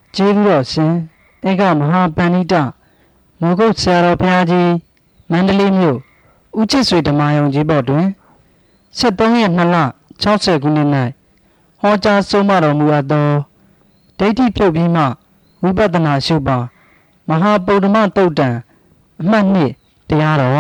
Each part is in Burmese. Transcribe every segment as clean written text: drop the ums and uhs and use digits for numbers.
ကျေးဇူးတော်ရှင်ဧကမဟာပဏိတမောဂုတ်ဆရာတော်ဘုရားကြီးမန္တလေးမြို့ဦးချစ်ဆွေဓမ္မယုံကြီးဘော်တွင်73ရက်2လ60ခုနှစ်၌ဟောကြားဆုံးမတော်မူအပ်သောဒိဋ္ဌိပြုတ်ပြီးမှဝိပဿနာရှုပါမဟာဗုဒ္ဓမသုတ်တံအမှတ်1တရားတော်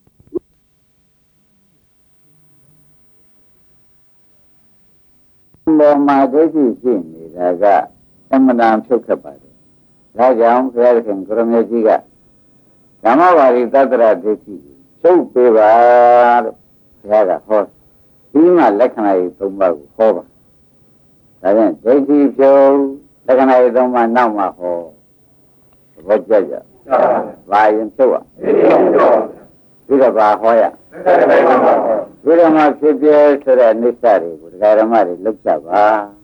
ဘောမှာဒိဋ္ဌိရှိနေတာကအမှန်တန်ဖြုတ်ခတ်ပါတယ်။ဒါကြောင့်ဘုရားခင်ကိုရမေကြီးကဓမ္မဝါရီသတ္တရဒိဋ္ဌိဖြုတ်ပေးပါလို့ဘုရားကဟောပြီးမှလက္ခဏာကြီး၃ပါးကိုဟောပါ။ဒါကြောင့်ဒိဋ္ဌိဖြုတ်လက္ခဏာကြီး၃ပါးနောက်မှဟောသဘောကျကြ။ဘာရင်ဖြုတ်ရပြီးတော့ဘာဟောရဒီဓမ္မဖြစ်ပြဆိုတဲ့နိစ္စတွေကိုဒကာဓမ္မတွေလောက်ကြပါ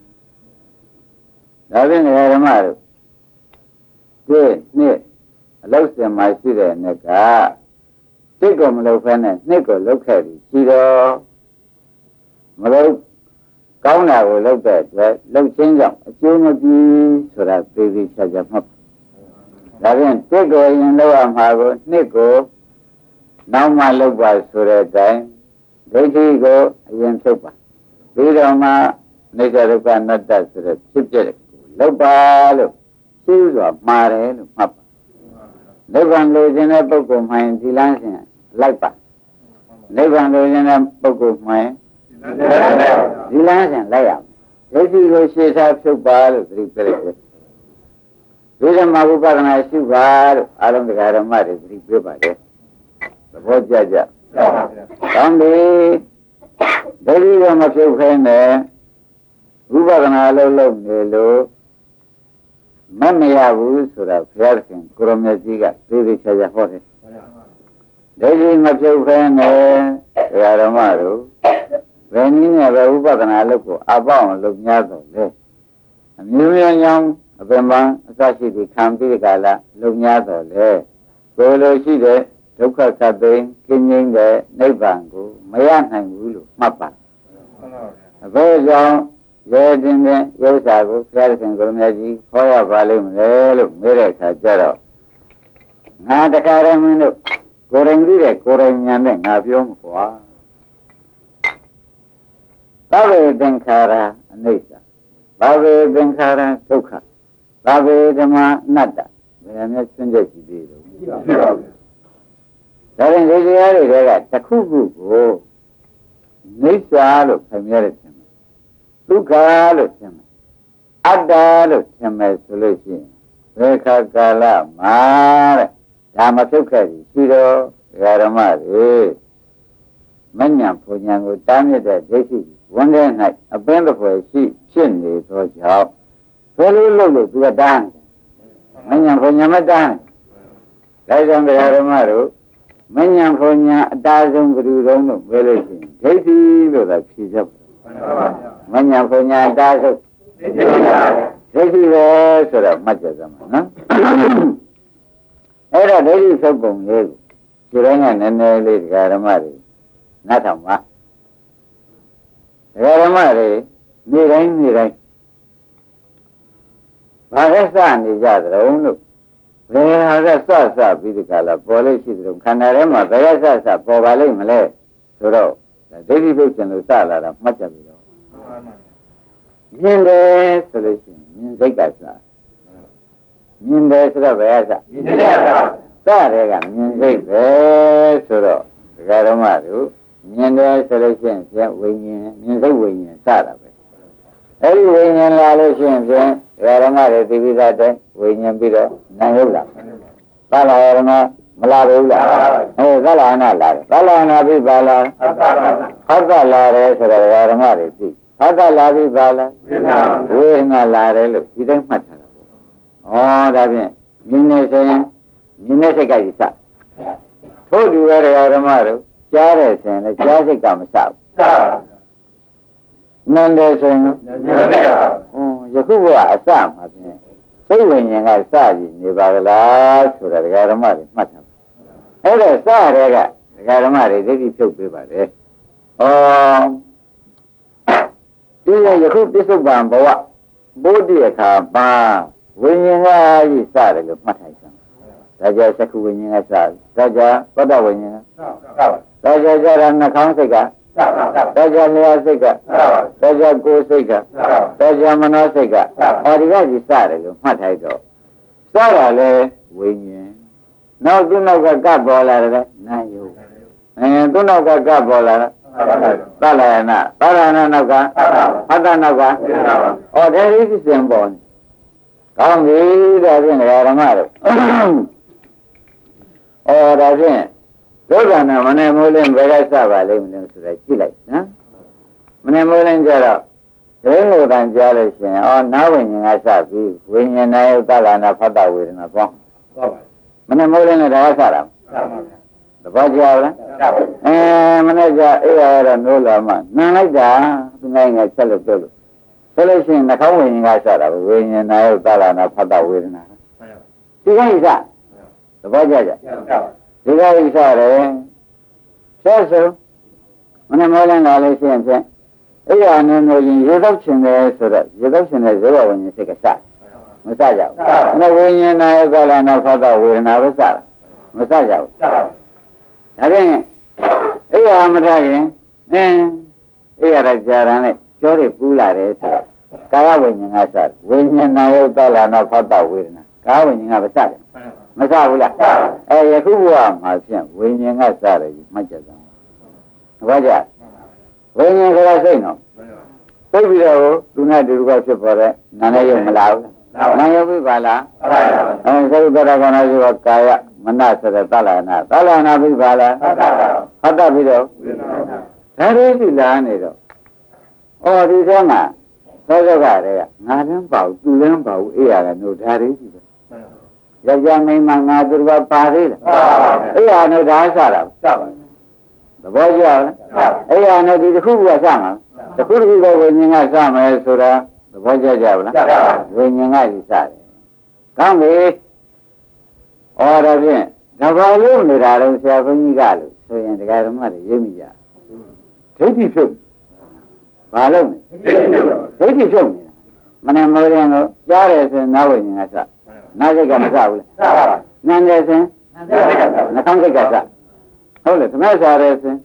ဒါဖြင့်ဒကာဓမ္မတို့ဒီနှစ်အလောက်စင်မှာရှိတဲ့နှစ်ကတစ်ကိုမလောက်ဖဲနဲ့နှစ်ကိုလောက်ခဲ့ပြီးရှိတော့မလောက်ကောင်းတာကိုလောက်တဲ့အတွက်လောက်ချင်းကြောင့်အကျိုးမပြီးဆိုတာသိသိချာချာမှတ်ဒါဖြင့်တစ်ကိုရင်လောက်ရမှာကိုနှစ်ကိုနောက်မှလောက်ပါဆိုတဲ့အတိုင်းဒိဋ္ဌိကိုအရင်ဖြုတ်ပါပြီးတော့မှနိစ္စဒုက္ခအနတ္တဆိုတဲ့ဖြစ်ပြတဲ့ကိုလောက်ပါလို့ရှင်းစွာမှားတယ်လို့မှတ်ပါနိဗ္ဗာန်လိုချင်တဲ့ပုဂ္ဂိုလ်မှန်ဒီလမ်းစဉ်လိုက်ပါနိဗ္ဗာန်လိုချင်တဲ့ပုဂ္ဂိုလ်မှန်ဒီလမ်းစဉ်လိုက်ရမယ်ဒိဋ္ဌိကိုရှင်းထားဖြုတ်ပါလို့သတိပေးလိုက်တယ်ဒီဓမ္မဥပဒနာရှိပါလို့အာရုံတရားဓမ္မတွေသတိပေးပါတယ်သဘောကျကြကောင်းပြီဒိဋ္ဌိကမဖြုတ်ခဲနဲ့ဝိပဿနာလုပ်နေလို့မရဘူးဆိုတာဘုရားရှင်ကိုရမေကြီးကသိသိချာချာဟောတယ်ဒိဋ္ဌိမဖြုတ်ခဲနဲ့ဓမ္မတို့ဘယ်နည်းနဲ့ပဲဝိပဿနာလုပ်ကိုအပေါင်းလုပ်များတော့လေအမျိုးမျိုးကြောင့်အပင်ပန်းအစရှိပြီးခံပြီးကြလားလုပ်များတော့လေကိုလိုရှိတဲ့ဒုက္ခသတ္တိကင်းငြိမ်းတဲ့နိဗ္ဗာန်ကိုမရနိုင်ဘူးလို့မှတ်ပါအဘယ်ကြောင့်ရဲတင်တဲ့ဥစ္စာကိုဘုရားရှင်ကိုရမကြီးခေါ်ရပါလိမ့်မယ်လို့မေးတဲ့အခါကျတော့ငါတခါရမင်းတို့ကိုယ်ရင်ကြည့်တဲ့ကိုယ်ရင်ညာနဲ့ငါပြောမှာကွာသဗ္ဗေသင်္ခါရအနိစ္စသဗ္ဗေသင်္ခါရဒုက္ခသဗ္ဗေဓမ္မအနတ္တဘယ်မှာသင်ကြကြည့်သေးလို့ဒါရင်ဒီတရားတွေကတစ်ခုခုကိုနိစ္စလို့ခင်ဗျားတို့ထင်တယ်ဒုက္ခလို့ထင်တယ်အတ္တလို့ထင်မယ်ဆိုလို့ရှိရင်ဘယ်ခါကာလမှာတဲ့ဒါမဖြုတ်ခဲ့ပြီရှိတော့ဓမ္မတွေမဉ္ဇဉ်ဘုံဉဏ်ကိုတားမြစ်တဲ့ဒိဋ္ဌိဝန်ထဲ၌အပင်းတစ်ဖွဲ့ရှိဖြစ်နေသောကြောင့်ဘယ်လိုလုပ်လို့သူကတားနေမဉ္ဇဉ်ဘုံဉဏ်မတားနေဒါကြောင့်ဓမ္မတို့မဉ္ဇဉ်ဘုံဉဏ်အတားဆုံးဘယ်လိုလုံးလို့ပြောလို့ရှိရင်ဒိဋ္ဌိလို့သာဖြေချက်မဉ္ဇဉ်ဘုံဉဏ်အတားဆုံးဒိဋ္ဌိပဲဆိုတော့မှတ်ကြစမ်းပါနော်အဲ့တော့ဒိဋ္ဌိသုတ်ပုံလေးကိုဒီတိုင်းကနည်းနည်းလေးဓမ္မတွေနားထောင်ပါဓမ္မတွေနေတိုင်းဘာလဲစနေကြသလဲလို့ဘယ်ဟာကစပြီးဒီကလာပေါ်လို့ရှိတယ်ခန္ဓာထဲမှာဘယ်ကစပေါ်ပါလိမ့်မလဲဆိုတော့ဒိဋ္ဌိပုတ်ရှင်လို့စလာတာမှတ်ကြပြီတော့မြင်တယ်ဆိုလို့ရှိရင်မြင်စိတ်ကစမြင်တယ်ဆိုတော့ဘယ်ကစမြင်တယ်စတဲ့ကမြင်စိတ်ပဲဆိုတော့ဓမ္မတို့မြင်တယ်ဆိုလို့ရှိရင်ဝိညာဉ်မြင်စိတ်ဝိညာဉ်စတာပဲအဲ့ဒီဝိညာဉ်လာလို့ရှိရင်ဓမ္မတွေသိပြီးသားတဲ့ဝိညာဉ်ပြီးတော့နာယုတ်လာပါလာရမမလာဘူးလားသလနာလာတယ်သလနာပြီးပါလားဟောက်လာတယ်ဆိုတော့ဓမ္မတွေသိဟောက်လာပြီးပါလားဝိညာဉ်လာတယ်လို့ဒီတိုင်းမှတ်ထားတာပေါ့ဩဒါဖြင့်မြင်နေဆိုရင်မြင်တဲ့စိတ်ကကြီးစထို့တူရတဲ့ဓမ္မတို့ကြားတယ်ဆိုရင်လည်းကြားစိတ်ကမစဘူးနန္တယ်ဆိုရင်ယခုကအစမှာဖြင့်စိတ်ဝိညာဉ်ကစကြည့်နေပါကလားဆိုတာဓမ္မတွေမှတ်ထားအဲ့ဒါစတဲ့ကဓမ္မတွေဒိဋ္ဌိဖြုတ်ပေးပါတယ်ဒီယခုပစ္စုပန်ဘဝဘုဒ္ဓအခါမှာဝိညာဉ်ကကြီးစတယ်လို့မှတ်ထားကြဒါကြောင့်သက္ကုဝိညာဉ်ကစတယ်ဒါကြောင့်သောတာဝိညာဉ်ကဒါကြောင့်ကြတာနှာခေါင်းစိတ်ကဒါကြောင့်လျှာစိတ်ကဒါကြောင့်ကိုယ်စိတ်ကဒါကြောင့်မနောစိတ်ကဟောဒီကကြီးစတယ်လို့မှတ်ထားတော့စတာလေဝိညာဉ်နောက်သူနောက်ကကပ်ပေါ်လာတယ်နာယုသူနောက်ကကပ်ပေါ်လာတယ်သလယနာနောက်ကဟတ္တနောက်ကဩဒေဟိသိစဉ်ပေါ်နေကောင်းပြီဒါဖြင့်ဓမ္မတို့ဩဒါဖြင့်ဒုက္ခနာမနဲ့မိုးလင်းဘယ်ကစပါလိမ့်မလဲဆိုတာကြည့်လိုက်နော်မနဲ့မိုးလင်းကြတော့ဒိဋ္ဌိတန်ကြားလို့ရှိရင်ဩနာဝိညာဉ်ကစပြီးဝိညာဉ်နာယုသလနာဖတ္တဝေဒနာပေါ့မနဲ့မိုးလင်းနဲ့ဒါကစတာသဘောကျလားမနဲ့ကြအေးရတော့နိုးလာမှနန်လိုက်တာသူငယ်ငယ်ချက်လို့ပြောလို့ဆိုလို့ရှိရင်နှာခေါင်းဝိညာဉ်ကစတာဝိညာဉ်နာယုသလနာဖတ္တဝေဒနာဒီကိစ္စသဘောကျကြဒီကိစ္စရတယ်ဆက်စုံမနဲ့မိုးလင်းလာလို့ရှိရင်ဖြင့်အေးရနေလို့ရင်ရေတော့ချင်တယ်ဆိုတော့ရေတော့ချင်တဲ့ဇေဝဝိညာဉ်စိတ်ကစမစကြဘူးနှဝိညာဉ်နာယုသလနာဖတ္တဝေဒနာပဲစတာမစကြဘူးဒါဖြင့်အေးရမထားရင်အေးရတဲ့ကြာရန်နဲ့ကြောတွေပူးလာတယ်ဆိုတော့ကာယဝိညာဉ်ကစတယ်ဝိညာဉ်နာယုသလနာဖတ္တဝေဒနာကာယဝိညာဉ်ကမစတယ်မစဘူးလားယခုဘဝမှာဖြင့်ဝိညာဉ်ကစတယ်မှတ်ကြတယ်ဘာကြဝိညာဉ်ကစိတ်နော်သိပြီးတော့သူနဲ့တူကဖြစ်ပေါ်တဲ့နာနဲ့ရုပ်မလားဘူးနာယုတ်ပြီပါလားသုတ္တရကနာရှိကကာယမနဆိုတဲ့သလနာပြီပါလားဟတ်တပြီးတော့ဒါလေးပြီလားနေတော့ဒီထဲမှာသောကကတည်းကငါလည်းပေါ့သူလည်းပေါ့အေးရတယ်တို့ဒါလေးပြီယောက်ျားမိန်းမငါသူကပါသေးလားအေးရနဲ့ဒါစတာစပါသဘောကျလားအေးရနဲ့ဒီတစ်ခုကစမှာတစ်ခုတစ်ခုကဝိညာဉ်ကစမယ်ဆိုတာသဘောကျကြပါလားဝိညာဉ်ကကြီးစတယ်ကောင်းပြီဒါဖြင့်ဒါဘာလို့နေတာလဲဆရာဘုန်းကြီးကလို့ဆိုရင်တရားဓမ္မတွေရိပ်မိကြဒိဋ္ဌိဖြုတ်ဘာလို့လဲဒိဋ္ဌိဖြုတ်နေတာမနဲ့မိုးရင်ကိုကြားတယ်ဆိုရင်နာဝိညာဉ်ကစနာစိတ်ကမစဘူးလားနန်းတယ်ဆိုရင်နှာခေါင်းစိတ်ကစဟုတ်လေသမက်စားတယ်ဆိုရင်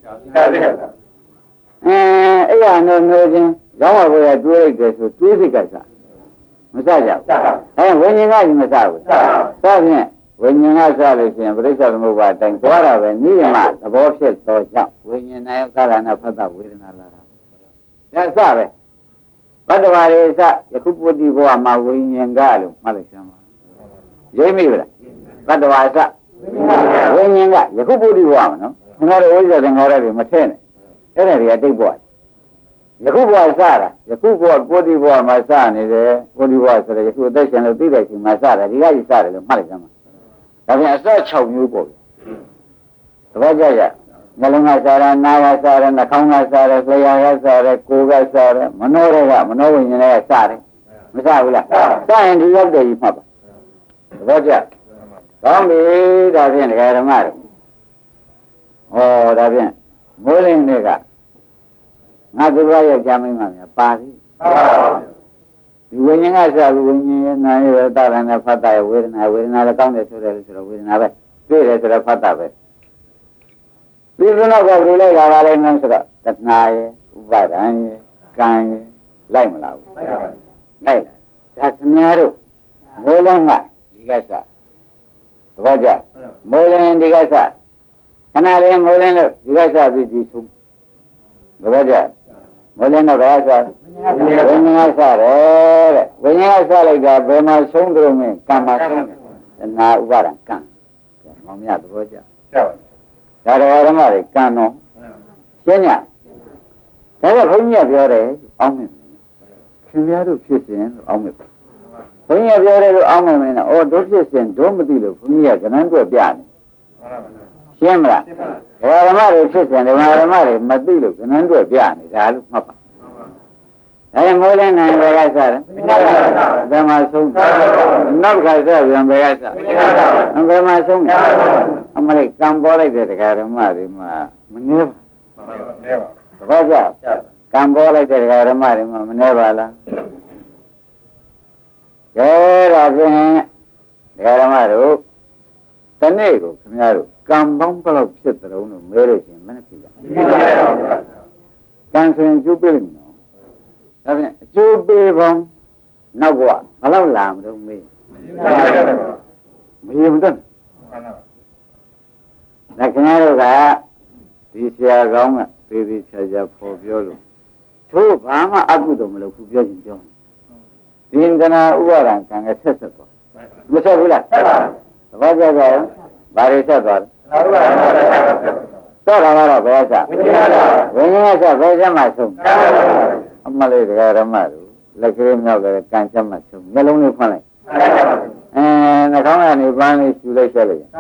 အဲ့ရနိုးချင်းရောင်းဝယ်ရတွေးလိုက်တယ်ဆိုတွေးစိတ်ကစမစကြဘူးဝိညာဉ်ကကြီးမစဘူးစဖြင့်ဝိညာဉ်ကစလို့ရှိရင်ပြိဿသမုပ္ပါတိုင်သွားတာပဲနိယမသဘောဖြစ်သောကြောင့်ဝိညာဉ်နဲ့ကာလနာဖတ်တာဝေဒနာလာတာဒါစပဲဘဒ္ဒဝါရေစယခုပုတ္တိဘဝမှာဝိညာဉ်ကလို့မှတ်လိုက်စမ်းပါရိပ်မိဗလားဘဒ္ဒဝါစဝိညာဉ်ကယခုပုတ္တိဘဝမှာနော်ငါတို့ဝိဇ္ဇာသင်္ခါရတွေမထည့်နဲ့အဲ့ဒါတွေကတိတ်ဘဝယခုဘဝစတာယခုဘဝပုတ္တိဘဝမှာစနေတယ်ပုတ္တိဘဝဆိုတဲ့ယခုအသက်ရှင်လို့သိတဲ့ချိန်မှာစတာဒီကကြီးစတယ်လို့မှတ်လိုက်စမ်းပါဒါပြန်အစ6မျိုးပေါ့သဘောကျကြနှလုံးကစားရနာကစားရနှာခေါင်းကစားရလျှာကစားရကိုယ်ကစားရမနောတွေကမနောဝိညာဉ်တွေကစားတယ်မစားဘူးလားစားရင်ဒီရောက်တယ်ကြီးမှတ်ပါသဘောကျကောင်းပြီဒါဖြင့်ဒကာဓမ္မတွေဒါဖြင့်မိုးလင်းတွေကငါသူတော်ရဲ့ကြာမင်းမှများပါပြီဒီဝိညာဉ်ကစားပြီးဝိညာဉ်နာရတာရနဲ့ဖတ်တာဝေဒနာလည်းကောင်းတယ်ဆိုတယ်ဆိုတော့ဝေဒနာပဲတွေ့တယ်ဆိုတော့ဖတ်တာပဲဒီလိုတော့ကိုယ်လိုက်လာပါလိမ့်မယ်ဆိုတော့တဏှာရဲ့ဥပါဒံရဲ့ကံရဲ့လိုက်မလားဘူးလိုက်ဒါသမားတို့မိုးလင်းကဒီကစားသဘောကျမိုးလင်းဒီကစားခဏလေးမိုးလင်းလို့ဒီကစားပြီးဒီဆုံးသဘောကျမိုးလင်းတော့ဘာစားဝိညာဉ်ကစားတယ်တဲ့ဝိညာဉ်ကစားလိုက်တာဘယ်မှာဆုံးကြုံမင်းကံမှာဆုံးတယ်တဏှာဥပါဒံကံမောင်မြတ်သဘောကျဒါတော်ဓမ္မတွေကံတော့ရှင်းညဒါကဘုန်းကြီးကပြောတယ်အောင်းမယ်ခင်ဗျားတို့ဖြစ်စဉ်လို့အောင်းမယ်ဘုန်းကြီးကပြောတယ်လို့အောင်းမယ်မင်းတော့တို့ဖြစ်စဉ်တို့မသိလို့ဘုန်းကြီးကကဏ္ဍတွက်ပြနေရှင်းမလားဓမ္မတွေဖြစ်စဉ်ဓမ္မတွေမသိလို့ကဏ္ဍတွက်ပြနေတာလို့မှတ်ပါမိုးလင်းနိုင်ဘယ်ကစားတယ်ဘယ်မှာဆုံးနောက်ခါစားပြန်ဘယ်ကစားဘယ်မှာဆုံးအမလေးကံပေါ်လိုက်တဲ့တရားဓမ္မတွေမှာမနှဲပါသဘောကျကံပေါ်လိုက်တဲ့တရားဓမ္မတွေမှာမနှဲပါလားကဲဒါဒါဖြင့်ဒကာဓမ္မတို့တနေ့ကိုခင်ဗျားတို့ကံပေါင်းဘယ်လောက်ဖြစ်သလုံးလို့မဲလို့ရှင်မနဲ့ဖြစ်ရကံဆိုရင်ကျိုးပေးလိမ့်မယ်နော်ဒါဖြင့်အကျိုးပေးပေါင်းနောက်ကဘယ်လောက်လာမလို့မေးမရဘူးတဲ့ဒါခင်ဗျားတို့ကဒီဆရာကောင်းကသေးသေးချာချာပေါ်ပြောလို့သို့ဘာမှအကုသိုလ်မလုပ်ဘူးပြောရင်ပြောဒီင်္ဂနာဥပါဒံကံကဆက်ဆက်သွားမဆက်ဘူးလားဆက်ပါသဘောကျကြရောဘာတွေဆက်သွားလဲတော့တာကတော့ဘယ်ဆက်ဝိညာဉ်ဆက်ဘယ်ဆက်မှဆုံးအမလေးတရားဓမ္မတို့လက်ကလေးမြောက်လည်းကံချက်မှဆုံးမျက်လုံးလေးဖွင့်လိုက်နှာခေါင်းကနေပန်းလေးရှူလိုက်ဆက်လိုက်ကဲ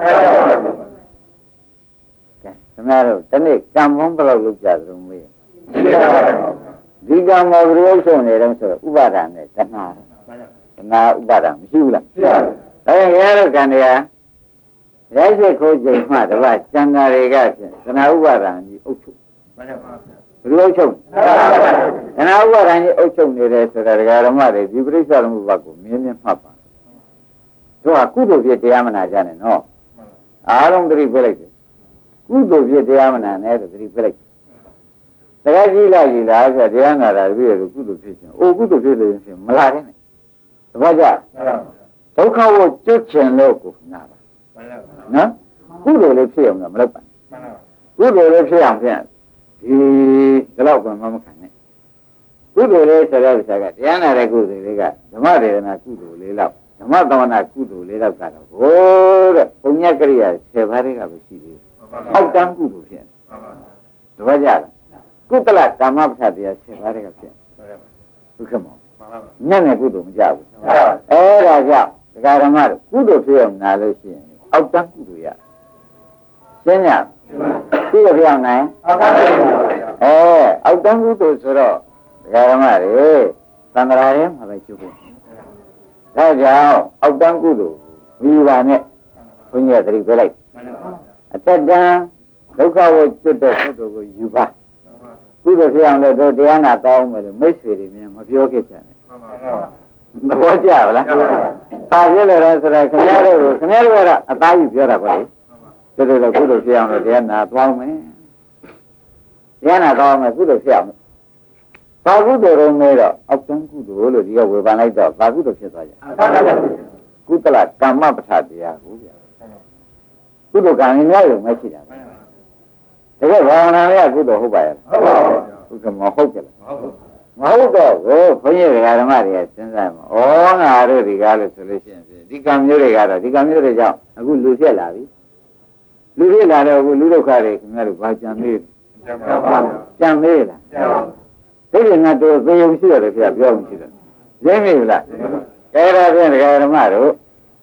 ခင်ဗျားတို့တနေ့ကံပေါင်းဘယ်လောက်လုပ်ကြသလဲမေးဒီကံမောဘယ်လိုဆုံးနေတော့ဆိုဥပါဒံနဲ့တဏှာဥပါဒံမရှိဘူးလားရှိပါဘူးဒါရင်ရတဲ့ကံတွေကရိုက်စစ်ခိုးချိန်မှတပတ်စံဃာတွေကဖြင့်တဏှာဥပါဒံကြီးအုပ်ချုပ်မှန်ပါပါဘယ်လိုအုပ်ချုပ်တဏှာဥပါဒံကြီးအုပ်ချုပ်နေတယ်ဆိုတာဒကာဓမ္မတွေဒီပရိစ္ဆေသမုပ္ပါကိုမြင်းမြင်းမှတ်ပါတို့ကကုသိုလ်ဖြစ်တရားမနာကြနဲ့နော်အားလုံးသတိပေးလိုက်တယ်ကုသိုလ်ဖြစ်တရားမနာနဲ့သတိပေးလိုက်တရားကြီးလာကြီးလားဆိုတရားနာတာပြီးရကုသိုလ်ဖြစ်ခြင်းအိုကုသိုလ်ဖြစ်လို့ရှင်မလာတဲ့နဲ့တပတ်ကြဒုက္ခကိုကျွတ်ချင်လို့ကိုနာပါနော်ကုသိုလ်လေးဖြစ်အောင်မလုပ်ပါကုသိုလ်လေးဖြစ်အောင်ဖြင့်ဒီလောက်ကမှမခံနဲ့ကုသိုလ်လေးဆိုတဲ့ဥစ္စာကတရားနာတဲ့ကုသိုလ်လေးကဓမ္မဒေသနာကုသိုလ်လေးလောက်ဓမ္မသဝနာကုသိုလ်လေးလောက်ကတော့ဟိုတဲ့ပုံညကရိယာ10ပါးတွေကပဲရှိသေးတယ်အောက်တန်းကုသိုလ်ဖြစ်တပတ်ကြလားကုသလကာမပဋ္ဌာတရား10ပါးတွေကဖြစ်ဟုတ်ကဲ့မောညနဲ့ကုသိုလ်မကြဘူးအဲ့ဒါကြောင့်ဒကာဓမ္မတို့ကုသိုလ်ဖြစ်အောင်နာလို့ရှိရင်အောက်တန်းကုသိုလ်ရရှင်းရကုသိုလ်ဖြစ်အောင်နိုင်အောက်တန်းကုသိုလ်အောက်တန်းကုသိုလ်ဆိုတော့ဒကာဓမ္မတွေသံဃာရဲမှာပဲကျုပ်ဖို့ဒါကြောင့်အောက်တန်းကုသိုလ်မိဘနဲ့ဘုန်းကြီးကသတိပေးလိုက်အတ္တတံဒုက္ခကိုကျွတ်တဲ့ကုသိုလ်ကိုယူပါကုသိုလ်ဖြစ်အောင်လို့တို့တရားနာတောင်းမယ်လို့မိတ်ဆွေတွေများမပြောခဲ့ကြနဲ့သဘောကျလားပါပြလဲဆိုတော့ခင်ဗျားတို့ကအသားကြီးပြောတာပေါ့လေတို့ကုသိုလ်ဖြစ်အောင်လို့တရားနာတောင်းမယ်တရားနာတောင်းမယ်ကုသိုလ်ဖြစ်အောင်ဘာကုသိုလ်တော့မဲတော့အောက်တန်းကုသိုလ်လို့ဒီကဝေဖန်လိုက်တော့ဘာကုသိုလ်ဖြစ်သွားကြကုသလကာမပဋ္ဌာတရားကိုဗျာကုသိုလ်ကံများရုံမရှိတာတကယ်ဘာဝနာရကုသိုလ်ဟုတ်ပါရဲ့ဟုတ်ကဲ့မဟုတ်ကြလားမဟုတ်တော့ဘူးဘုန်းကြီးဓမ္မတွေကစဉ်းစားမှာဩငါတို့ဒီကားလို့ဆိုလို့ရှိရင်ဒီကံမျိုးတွေကတော့ဒီကံမျိုးတွေကြောင့်အခုလူဖြစ်လာပြီလူဖြစ်လာတော့အခုလူဒုက္ခတွေခင်ဗျားတို့ဘာကြံမေးကြံမေးလားဒီကငါတို့သေယုံရှိရတယ်ခင်ဗျာပြောမှရှိတယ်ရင်းမိလားအဲဒါဖြင့်ဓမ္မတို့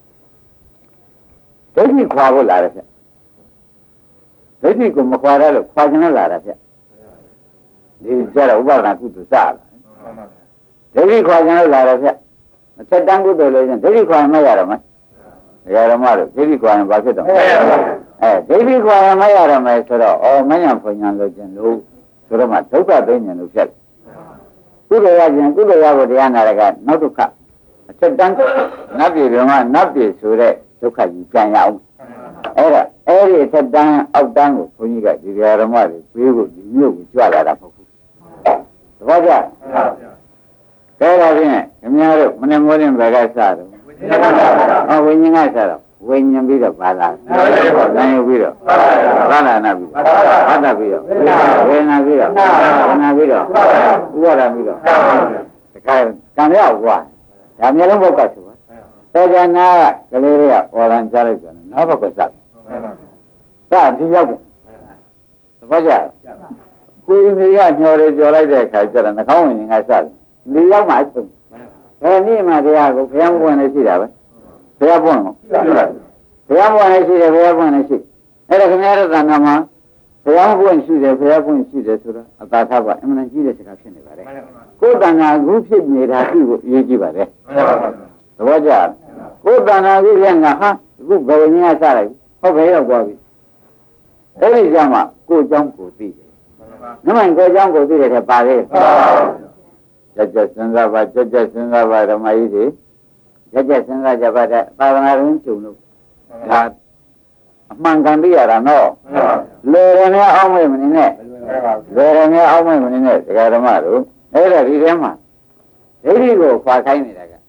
ဒိဋ္ဌိခွာဖို့လာတယ်ဗျဒိဋ္ဌိကိုမခွာရလို့ခွာခြင်းနဲ့လာတာဗျဒီကျတော့ဥပါဒနာကုသိုလ်စလာဒိဋ္ဌိခွာခြင်းနဲ့လာတယ်ဗျအချက်တန်းကုသိုလ်လို့ချင်းဒိဋ္ဌိခွာမရတော့မယ်ဓမ္မတို့ဒိဋ္ဌိခွာရင်ဘာဖြစ်တော့ဒိဋ္ဌိခွာရင်မရတော့မယ်ဆိုတော့မဉ္ဇဉ်ဖွညာလို့ခြင်းလို့ဆိုတော့မှဒုက္ခသိဉ္ဇဉ်လို့ဖြစ်ကုသိုလ်ရခြင်းကုသိုလ်ရဖို့တရားနာရကနောက်ဒုက္ခအချက်တန်းနတ်ပြည်ဘုံကနတ်ပြည်ဆိုတဲ့ဒုက္ခကြီးပြန်ရအောင်အဲ့ဒီအထက်တန်းအောက်တန်းကိုဘုန်းကြီးကဒီဓမ္မတွေပြေးဖို့ဒီမြို့ကိုကြွလာတာမဟုတ်ဘူးတပည့်ကြကဲဒါဖြင့်ခင်ဗျားတို့မနေ့မိုးရင်ဘယ်ကစတော့ဝိညာဉ်ကစတော့ဝိညာဉ်ပြီးတော့ပါလာနိုင်ယူပြီးတော့သာလနာပြီးဘာသာပြီးတော့ဝေဒနာပြီးတော့နာပြီးတော့ဥပါဒပြီးတော့တခါကံရောက်ကွာဒါမျိုးလုံးဘက်ကဆိုတော်ကြနာကလေးတွေကအော်ရန်ကြားလိုက်တယ်နောက်ဘက်ကစဒီရောက်တယ်သဘောကျကိုယ်ကြီးကညှော်ရကြော်လိုက်တဲ့အခါကျတော့နှာခေါင်းဝင်ငါစတယ်ဒီရောက်မှဆုံးနေ့မှတရားကိုဘုရားပွင့်နေရှိတာပဲဘုရားပွင့်ကိုဘုရားပွင့်နေရှိတယ်ဘုရားပွင့်နေရှိအဲ့ဒါခင်ဗျားတို့ကနာမှာဘုရားပွင့်ရှိတယ်ဘုရားပွင့်ရှိတယ်ဆိုတော့အသာသဘာအမှန်ကြီးတဲ့စကားဖြစ်နေပါတယ်ကိုယ်တန်ခါအခုဖြစ်နေတာသူ့ကိုအရေးကြီးပါတယ်သဘောကျကိုယ်တန်ခါကြီးကငါဟာအခုဘယ်နည်းစလိုက်ဟုတ်ဘယ်ရောက်သွားပြီအဲ့ဒီကြောင့်မှကိုယ်เจ้าကိုသိတယ်။နမကိုယ်เจ้าကိုသိတယ်ပါလေ။ကြက်စဉ်းစားပါကြက်စဉ်းစားပါဓမ္မကြီးတွေရက်စဉ်းစားကြပါတဲ့သာသနာ့ရင်ကျုံလို့ဒါအမှန်ကန်ပြရတာနော်လေရနဲ့အောက်မေ့မနေနဲ့လေရနဲ့အောက်မေ့မနေနဲ့ဒကာဓမ္မတို့အဲ့ဒါဒီထဲမှာဒိဋ္ဌိကိုခွာခိုင်းနေတာက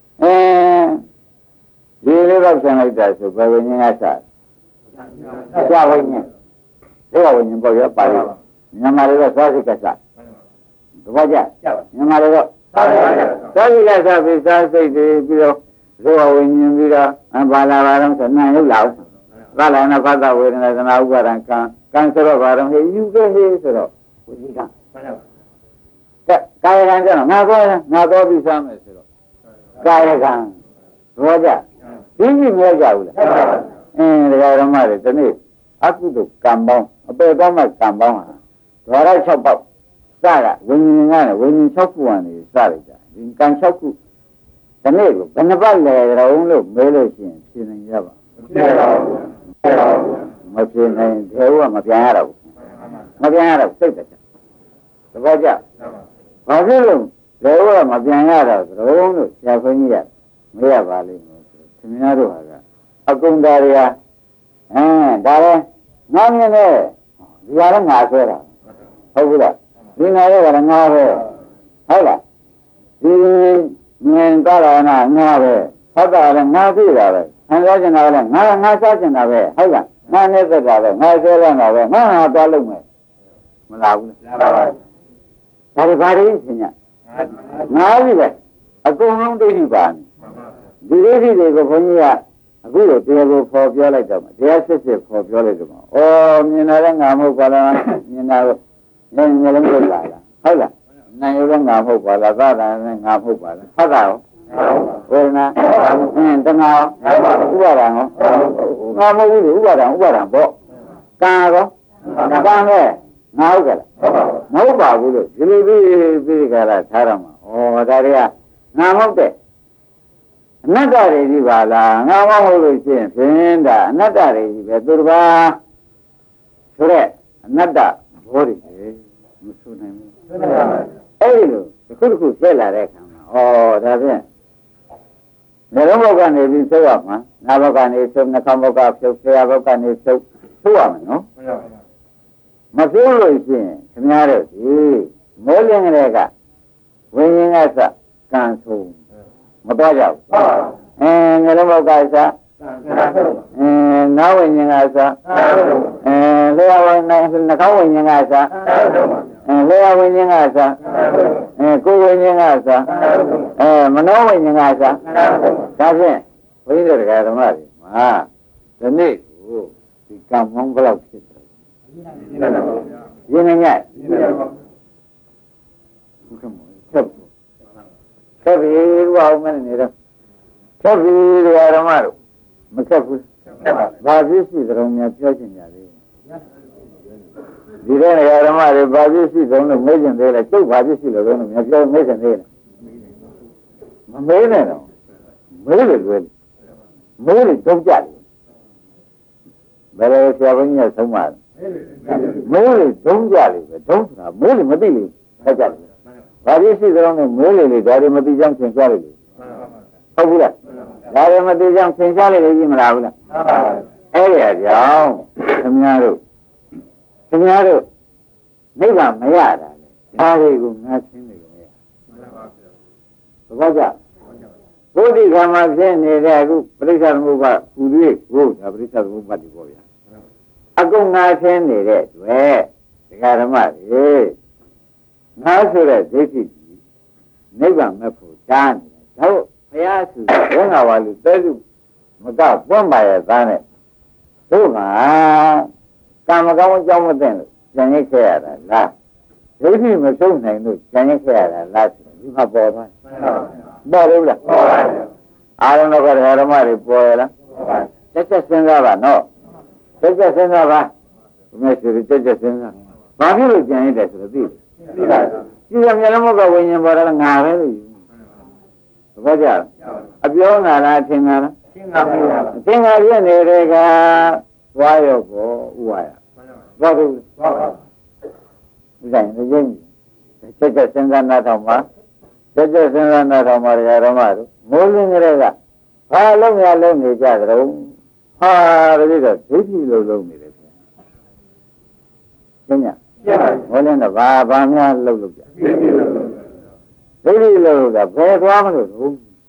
ဒီလေးတော့ဆင်လိုက်တာဆိုဘယ်ဝိညာဉ်ကစားကြဝိညာဉ်ဒီဝိညာဉ်ပေါ်ရပါလိမ့်မြန်မာတွေတော့သွားစိတ်ကစားတပည့်ကြမြန်မာတွေတော့သွားစိတ်ကစားပြီးစားစိတ်ပြီးတော့ဒီဝိညာဉ်ပြီးတော့ဘာလာပါတော့ဆိုနိုင်လို့လောက်ဘာလာနာဖတ်တာဝေဒနာသနာဥပါဒံကံဆိုတော့ဘာတော့ဟေယူခဲ့ဟေဆိုတော့ဝိဇိကကာယကံကျတော့ငါတော့ပြီးစားမယ်ဆိုတော့ကာယကံဘောကြဒီကြီးမြဲကြဘူးလားတရားဓမ္မတွေဒီနေ့အကုသိုလ်ကံပေါင်းအပေကောင်းမှကံပေါင်းဟာဓဝရ6ပေါက်စကဝိညာဉ်ကလည်းဝိညာဉ်6ခုကနေစလိုက်တာဒီကံ6ခုဒီနေ့ကိုဘယ်နှပတ်လဲတော့လို့မေးလို့ရှိရင်ဖြေနိုင်ရပါမဖြေနိုင်ဒေဝကမပြန်ရတော့ဘူးမပြန်ရတော့စိတ်တက်သဘောကျဘာဖြစ်လို့ဒေဝကမပြန်ရတော့သရုံးလို့ဆရာခွင့်ကြီးရမေးရပါလိမ့်မယ်ခင်ဗျားတို့ဟာကအကုန်သားတွေကဒါလည်းငါမြင်တယ်ဒီဟာလည်းငါဆွဲတာဟုတ်ဘူးလားဒီငါရဲ့ကလည်းငါပဲဟုတ်လားဒီမြင်တော့တာငါပဲဟုတ်တာလည်းငါသိတာပဲခံစားကျင်တာလည်းငါစားကျင်တာပဲဟုတ်လားငါနဲ့သက်တာပဲငါဆွဲရတာပဲငါသွားလုပ်မယ်မလားဘူးလားဒါဘာတွေရှင်ညငါပြီပဲအကုန်လုံးဒိဋ္ဌိပါဒီဒိဋ္ဌိတွေကိုဘုန်းကြီးကအခုလိုတရားကိုခေါ်ပြောလိုက်တော့တရားစစ်စစ်ခေါ်ပြောလိုက်တော့မြင်လာတဲ့ငါမဟုတ်ပါလားမြင်တာကိုဉာဏ်လုံးကိုလာလားဟုတ်လားနိုင်ရောငါမဟုတ်ပါလားသာတာနဲ့ငါမဟုတ်ပါလားဟုတ်တာရောဝေဒနာတဏှာဥပါဒံရောငါမဟုတ်ဘူးဥပါဒံပေါ့ကံရောကံနဲ့ငါဟုတ်ကလားမဟုတ်ပါဘူးလို့ဒီလိုပြီးကြတာထားရမှာဒါတွေကငါမဟုတ်တဲ့အနတ္တတွေကြီးပါလားငါမဟုတ်လို့ရှိရင်ဖြင့်ဒါအနတ္တတွေကြီးပဲသူတစ်ပါးဆိုတဲ့အနတ္တဘောတွေမဆိုနိုင်ဘူးအဲ့ဒီလိုတစ်ခုဆက်လာတဲ့အခါမှာဒါဖြင့်နေလုံးဘောကနေပြီးဆိုရမှာနာဘောကနေဆိုနှခေါင်းဘောကဖြုတ်ဆရာဘောကနေဆိုရမယ်နော်မဆိုလို့ရှိရင်ခင်ဗျားတို့ဒီမိုးလင်းကလေးကဝိညာဉ်ကစကံဆုံးမတော်ကြဘူးငယ်လုံးဘောကစားနာဝိညာဉ်ကစားလျှာဝိညာဉ်နှခေါင်းဝိညာဉ်ကစားလျှာဝိညာဉ်ကစားကိုယ်ဝိညာဉ်ကစားမနောဝိညာဉ်ကစားဒါဖြင့်ဘုန်းကြီးတို့တရားဓမ္မတွေမှာဒီနေ့ကိုဒီကံမောင်းဘလောက်ဖြစ်တယ်ရင်းနေညဘုရားမောဆက်ပြီးဘာအောင်မနေတော့ဆက်ပြီးတရားဓမ္မတို့မဆက်ဘူးဘာဖြစ်စီသရုံများပြောချင်ကြလေဒီတဲ့တရားဓမ္မတွေဘာဖြစ်စီသရုံလို့မေးချင်သေးလဲကျုပ်ဘာဖြစ်စီလို့တော့များပြောမေးချင်သေးလဲမမေးနဲ့တော့မေးလို့လွယ်မေးလို့တော့ကြတယ်ဘယ်လိုဆရာဘုန်းကြီးကဆုံးမလဲမေးလို့ဒုံးကြတယ်ပဲဒုံးဆိုတာမေးလို့မသိလို့ဆက်ကြတယ်ဘာဖြစ်စီသရုံနဲ့မေးလေဒါတွေမသိကြောင်းသင်ကြားလိုက်ဟုတ်ဘူးလားဒါရမသေးကြောင့်သင်ကြားလိုက်လို့ကြီးမလားဘူးလားအဲ့ဒီအကြောင်းခင်ဗျားတို့နိဗ္ဗာန်မရတာလေဒါတွေကိုငါရှင်းနေလို့မရသဘောကျဘုဒ္ဓခါမှာဖြစ်နေတဲ့အခုပရိစ္ဆေသမုပ္ပါကူတွေဘုရားပရိစ္ဆေသမုပ္ပါဒီပေါ့ဗျာအကုန်ငါရှင်းနေတဲ့တွေ့ဒကာဓမ္မတွေငါဆိုတဲ့ဒိဋ္ဌိကြီးနိဗ္ဗာန်မဲ့ဖို့တားနေတာတော့ဘုရားဆိုတဲ့ငါဝါလူတဲစုမကပွင့်ပါရဲ့သားနဲ့တို့ကကံမကောင်းအကြောင်းမသိလို့ဉာဏ်ရခဲ့ရတာလားဒိဋ္ဌိမဆုံးနိုင်လို့ဉာဏ်ရခဲ့ရတာလားဒီမှာပေါ်သွားပေါ်လို့လားပေါ်ပါဘူးအာရုံတော့ဓမ္မတွေပေါ်ရလားတက်စဉ်းစားပါနော်တက်စဉ်းစားပါဘုရားရှိခိုးတက်စဉ်းစားဘာဖြစ်လို့ဉာဏ်ရတဲ့ဆိုတော့သိလားဒီကမျက်လုံးကဝိညာဉ်ပေါ်တာငါပဲလို့သဘောကျအပြောငါလားထင်ငါလားထင်ငါပြည့်နေတဲ့ကသွားရောကိုဥဝါရဘာလို့သွားပါဒီတိုင်းရင်းချက်စဉ်းစားနာထောင်မှာချက်စဉ်းစားနာထောင်မှာဓမ္မတို့မိုးလင်းကြတဲ့ကဘာလုံးရလုံးနေကြကြတော့ဟာတတိတော့ဒိဋ္ဌိလုံးနေတယ်ခင်ဗျာမိုးလင်းတော့ဘာများလုံးကြဒိဋ္ဌိလုံးကဘယ်သွားမလို့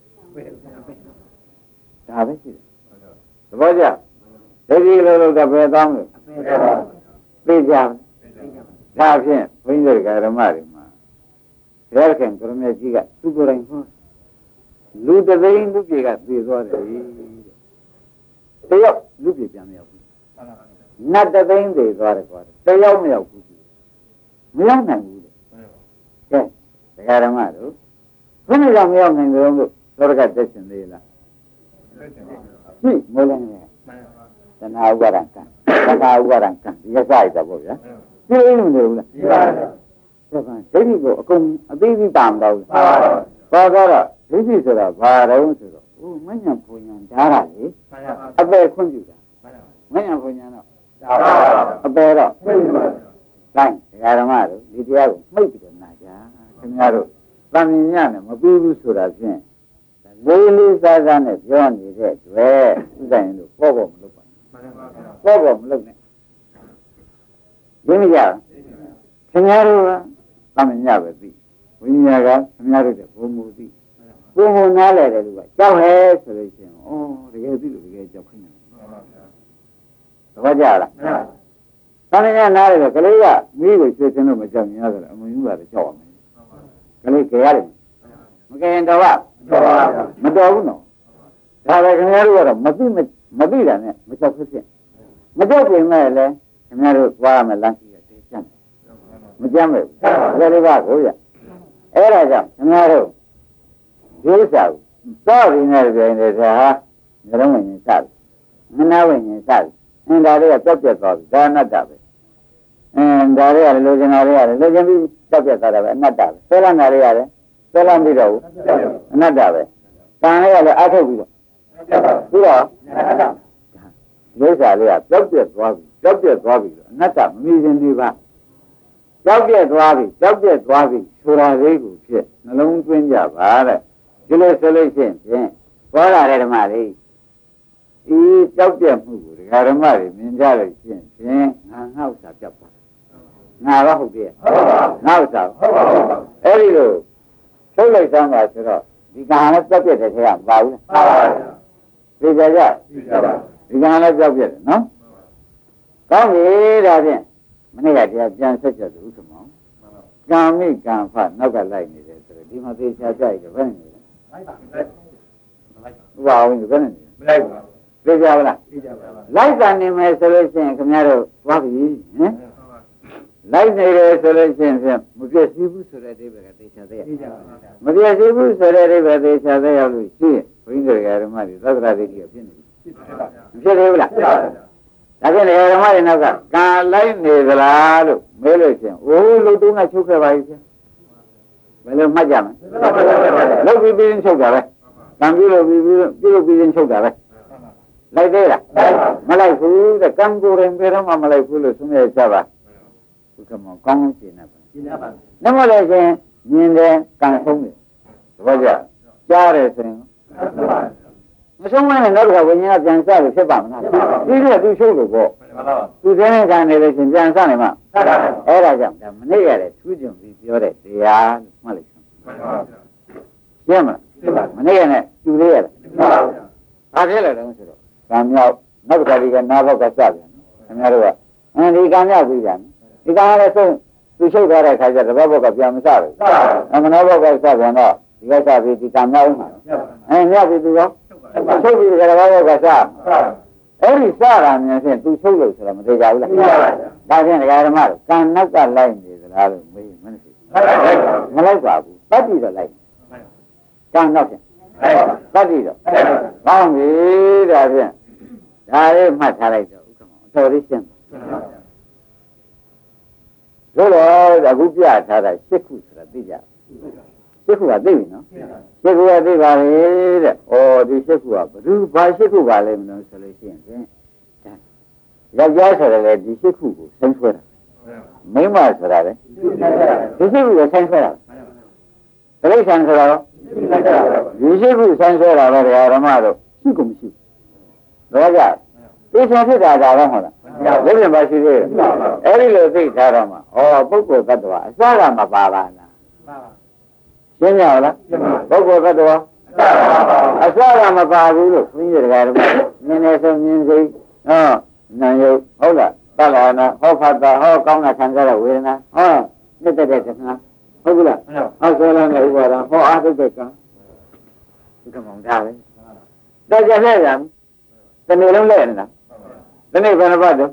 ဒါပဲရှိတယ်သဘောကျဒိဋ္ဌိလုံးကဘယ်သွားမလို့သိကြဒါဖြင့်ဘုန်းကြီးတို့ဓမ္မတွေမှာဘုရားခင်ကရမကြီးကသူကိုယ်တိုင်ဟောလူတသိန်းလူပြေကသိသွားတယ်တယောက်လူပြေပြန်မရောက်ဘူးနတ်တသိန်းသိသွားတယ်ကွာတယောက်မရောက်ဘူးမရောက်နိုင်ဘူးလေကဲဓမ္မတို့ဘယ်နဲ့ကြောင့်မရောက်နိုင်ကြလို့သောရကတက်ရှင်သေးလားရှိမိုးလင်းနေသနာဥပါဒံကံသနာဥပါဒံကံဒီကစားရတာပေါ့ဗျာသိနေမလို့လားသိပါတယ်ဒါကဒိဋ္ဌိကိုအကုန်အသိသိတာမတော့ဘူးဘာသာတော့ဒိဋ္ဌိဆိုတာဘာတော့ဆိုတော့မဉ္ဇဉ်ဘုံညာဓာတ်လေအပေခွင့်ပြုတာမဉ္ဇဉ်ဘုံညာတော့အပေတော့ခွင့်ပြုပါတိုင်းဓမ္မတို့ဒီတရားကိုမှိတ်ပြီးတော့နာကြခင်ဗျားတို့တန်မြင်နဲ့မပြီးဘူးဆိုတာဖြင့်လေးလေးစားစားနဲ့ပြောနေတဲ့တွေ့ဥဒ္ဒရင်တို့ပေါ့မလုပ်ပါဘူးပေါ့မလုပ်နဲ့ရင်းမကြခင်ဗျားတို့ကတန်မြင်ပဲသိဝိညာဉ်ကခင်ဗျားတို့တဲ့ဘုံမူသိဘုံနားလဲတယ်လူကကြောက်ဟဲဆိုလို့ရှိရင်တကယ်သိလို့တကယ်ကြောက်ခင်းတယ်သဘောကျလားတန်မြင်နားတယ်ကလေးကမိကိုဆွေးစင်းလို့မကြောက်ညာဆိုတော့အမင်းကလည်းကြောက်အောင်ကလေးကြရတယ်မကြရင်တော့မတော်ဘူးနော်ဒါပဲခင်ဗျားတို့ကတော့မသိတာနဲ့မကြောက်ဖြစ်မကြောက်ပြင်မဲ့လေခင်ဗျားတို့သွားရမယ်လမ်းကြီးတယ်ကြမ်းမကြမ်းပဲဒါလေးပါကိုရအဲ့ဒါကြောင့်ခင်ဗျားတို့ဒီဥစ္စာကိုစောရင်းနဲ့ပြင်နေတာဟာငရုံးဝင်ရင်စတယ်မနာဝင်ရင်စတယ်ဒါလေးကကြောက်ပြတ်သွားပြီဒါအနတ္တပဲဒါလေးကလိုချင်တာလေးရတယ်လိုချင်ပြီးကြောက်ပြတ်သွားတာပဲအနတ္တပဲဆဲလန်းတာလေးရတယ်ဆဲလန်းပြီးတော့အနတ္တပဲကံလေးကလည်းအထုတ်ပြီးတော့ပြီးတော့ဒိဋ္ဌာလေးကကြောက်ပြတ်သွားပြီအနတ္တမမီစင်နေပါကြောက်ပြတ်သွားပြီဆိုတာလေးကိုဖြစ်နှလုံးသွင်းကြပါတဲ့ဒီလိုဆိုလို့ရှိရင်ဖြင့်ပေါ်လာတဲ့ဓမ္မလေးဒီကြောက်ပြတ်မှုကိုဓမ္မတွေမြင်ကြလို့ရှိရင်ဖြင့်ငါဥစ္စာပြတ်သွားငါတော့ဟုတ်တယ်ငါဥစ္စာအဲ့ဒီလိုထုတ်လိုက်စမ်းပါဆိုတော့ဒီကံလည်းပြတ်ပြတ်တဲ့ထဲကမပါဘူးလားသိကြကြဒီကံလည်းပြတ်ပြတ်တယ်နော်ကောင်းပြီဒါဖြင့်မနေ့ကတရားပြန်ဆက်ချက်သူဆိုမောကံမိကံဖနောက်ကလိုက်နေတယ်ဆိုတော့ဒီမှာသေချာကြိုက်တယ်ဘယ်နဲ့လဲလိုက်ပါဘာဝင်ဘယ်နဲ့မလိုက်ပါသိကြပါလားလိုက်ကနေမယ်ဆိုလို့ရှိရင်ခင်ဗျားတို့သွားပြီဟင်လိုက်နေတယ်ဆိုလို့ရှိရင်မပြည့်စည်ဘူးဆိုတဲ့အိဗယ်ကသေချာသေးမပြည့်စည်ဘူးဆိုတဲ့အိဗယ်သေချာသေးရောက်လို့ရှိရင်ဘုန်းကြီးတွေကဓမ္မတွေသက္ကရာဒိဋ္ဌိဖြစ်နေပြီဖြစ်သေးဘူးလားဒါဖြင့်ဓမ္မတွေနောက်ကကံလိုက်နေသလားလို့မေးလို့ရှိရင်လုတ်တုံးကချုပ်ခဲ့ပါပြီဘယ်လိုမှတ်ကြမလဲလုတ်ပြီးချင်းချုပ်တာပဲကံပြီးလို့ပြီးချင်းချုပ်တာပဲလိုက်သေးလားမလိုက်ဘူးတဲ့ကံကိုယ်ရင်ဘယ်တော့မှမလိုက်ဘူးလို့သုံးရကြပါဘုရားမောကောင်းရှင်းနေပါနမလည်းချင်းမြင်တယ်ကံဆုံးတယ်တပည့်ကြကြားတယ်ဆိုရင်မဆုံးမနဲ့တော့ဝိညာဉ်ပြန်စလို့ဖြစ်ပါမလားပြီးတော့သူချုပ်လို့ပေါ့သူတဲ့ကံနေလို့ချင်းပြန်စနိုင်မှာအဲ့ဒါကြောင့်ဒါမနေ့ရတယ်ထူးချွန်ပြီးပြောတဲ့တရားလို့မှတ်လိုက်ရှင်းမလားမနေ့ကနဲ့တူသေးရတယ်ဘာဖြစ်လဲတော့ဆိုတော့ကံမြောက်နောက်တစ်ခါဒီကနာဘောက်ကစပြန်ခင်ဗျားတို့ကဒီကံမြောက်ပြီးကြတယ်ဒီကံလည်းဆုံးသူချုပ်ထားတဲ့ခါကျတပတ်ဘောက်ကပြန်မစဘူးမနောဘောက်ကစပြန်တော့ဒီကစပြီးဒီကံမြောက်မှာမြောက်ပြီးသူရောချုပ်ပြီးတပတ်ဘောက်ကစအဲ့ဒီစတာမြန်ဖြင့်သူချုပ်လို့ဆိုတာမသိကြဘူးလားဒါဖြင့်ဒကာဓမ္မတို့ကံနောက်ကလိုက်နေသလားလို့မေးမသိဘူးမလိုက်ပါဘူးတတ်ပြီးတော့လိုက်ကံနောက်ဖြင့်တတ်ပြီးတော့ကောင်းပြီဒါဖြင့်ဒါလေးမှတ်ထားလိုက်တော့ဥက္ကမောအတော်လေးရှင်းတို့တော့အခုပြထားတာ၈ခုဆိုတာသိကြ၈ခုကသိပြီနော်၈ခုကသိပါလေတဲ့ဒီ၈ခုကဘာ၈ခုပါလဲမလို့ဆိုလို့ရှိရင်ဖြင့်ယောက်ျားဆိုတယ်လေဒီ၈ခုကိုဆင်းဆွဲတာမိန်းမဆိုတာလေဒီ၈ခုကိုဆင်းဆွဲတာတိရစ္ဆာန်ဆိုတော့ဒီရှိခုဆန်းဆွဲတာပဲဓမ္မတို့ရှိကုန်မရှိတော့ကြသိချင်ဖြစ်တာဒါပဲဟုတ်လားဘယ်လိုမှရှိသေးလဲအဲ့ဒီလိုသိထားတော့မှပုဂ္ဂိုလ်တ attva အစကမပါပါလားရှင်းရလားပုဂ္ဂိုလ်တ attva အစကမပါဘူးလို့ဘုန်းကြီးတွေကမြင်နေဆုံးမြင်စိနာယုတ်ဟုတ်လားတလာနာဟောဖတ်တာဟောကောင်းတာခံကြတဲ့ဝေဒနာနှစ်သက်တဲ့ခဏဟုတ်ဘူးလားဆိုလာတဲ့ဥပါဒဟောအားထုတ်တဲ့ကံဒီကမောင်ထားပဲတကြတဲ့ကံတနေ့လုံးလဲနေတာတနေ့ဘယ်နှပတ်တော့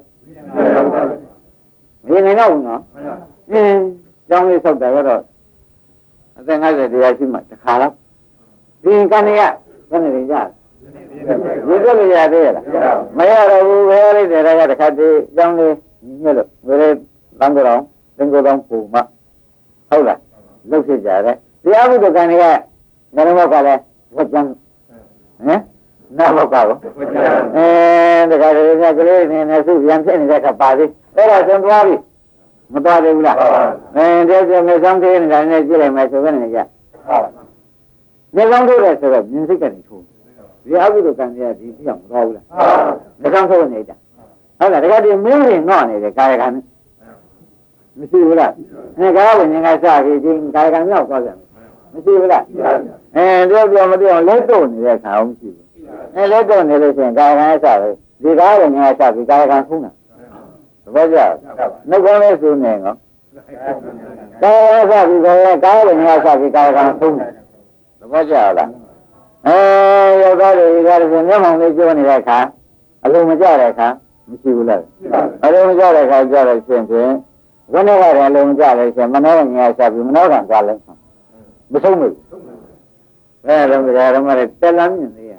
ဒီနေ့တော့နော်ကျောင်းလေးဆောက်တာကတော့အသက်50တရားရှိမှတစ်ခါတော့ဒီကံရဘယ်နဲ့ကြဒီလိုရသေးရလားမရတော့ဘူးဘယ်လိုက်တယ်ကတခါတည်းကျောင်းလေးညှက်လို့ဘယ်လမ်းကြောင်တင်ကိုယ်တော်ပုံမှဟုတ်လားလုတ်ဖြစ်ကြတယ်တရားမှုကံတွေကငရမောကလည်းဝတ်ကြမ်းနာဘောကရောတခါတည်းကလေးနေစုပြန်ဖြစ်နေတဲ့ခါပါသေးအဲ့ဒါသင်သွားပြီမသွားသေးဘူးလားတဲ့ကျမေဆောင်သေးနေတာနဲ့ကြည့်လိုက်မယ်ဆိုဘယ်နဲ့ကြမေဆောင်သေးတယ်ဆိုတော့မြင်စိတ်ကနေထိုးဒီအကုသိုလ်ကံတွေကဒီပြအောင်မသွားဘူးလားမေဆောင်ထိုးနေကြဟုတ်လားတခါတည်းမင်းရင်ငေါ့နေတယ်ကာယကံမရှိဘူးလားကာယဝိညာဉ်ကစပြီးဒီကာယကံမြောက်သွားကြမယ်မရှိဘူးလားပြောမပြောလက်တော့နေတဲ့ခါအောင်မရှိဘူးလက်တော့နေလို့ရှိရင်ကာယကံစပဲဒီကာယဝိညာဉ်ကစပြီးကာယကံခုနသဘောကျနှုတ်ကောင်းလေးဆိုနေနော်ကာယကစပြီးကာယဝိညာဉ်ကစပြီးကာယကံခုနသဘောကျလားရောက်သားတွေဒါဆိုမျက်မှောင်လေးကျိုးနေတဲ့ခါအလုံးမကြတဲ့ခါမရှိဘူးလားအလုံးမကြတဲ့ခါကြတော့ရှင်ဖြင့်ဝိနည်းကအလုံးမကြတဲ့ရှင်မနောဝိညာဉ်ကစပြီးမနောကံသွားလဲမဆုံးဘူးတော့ဓမ္မတွေတက်လမ်းမြင်သေးရဲ့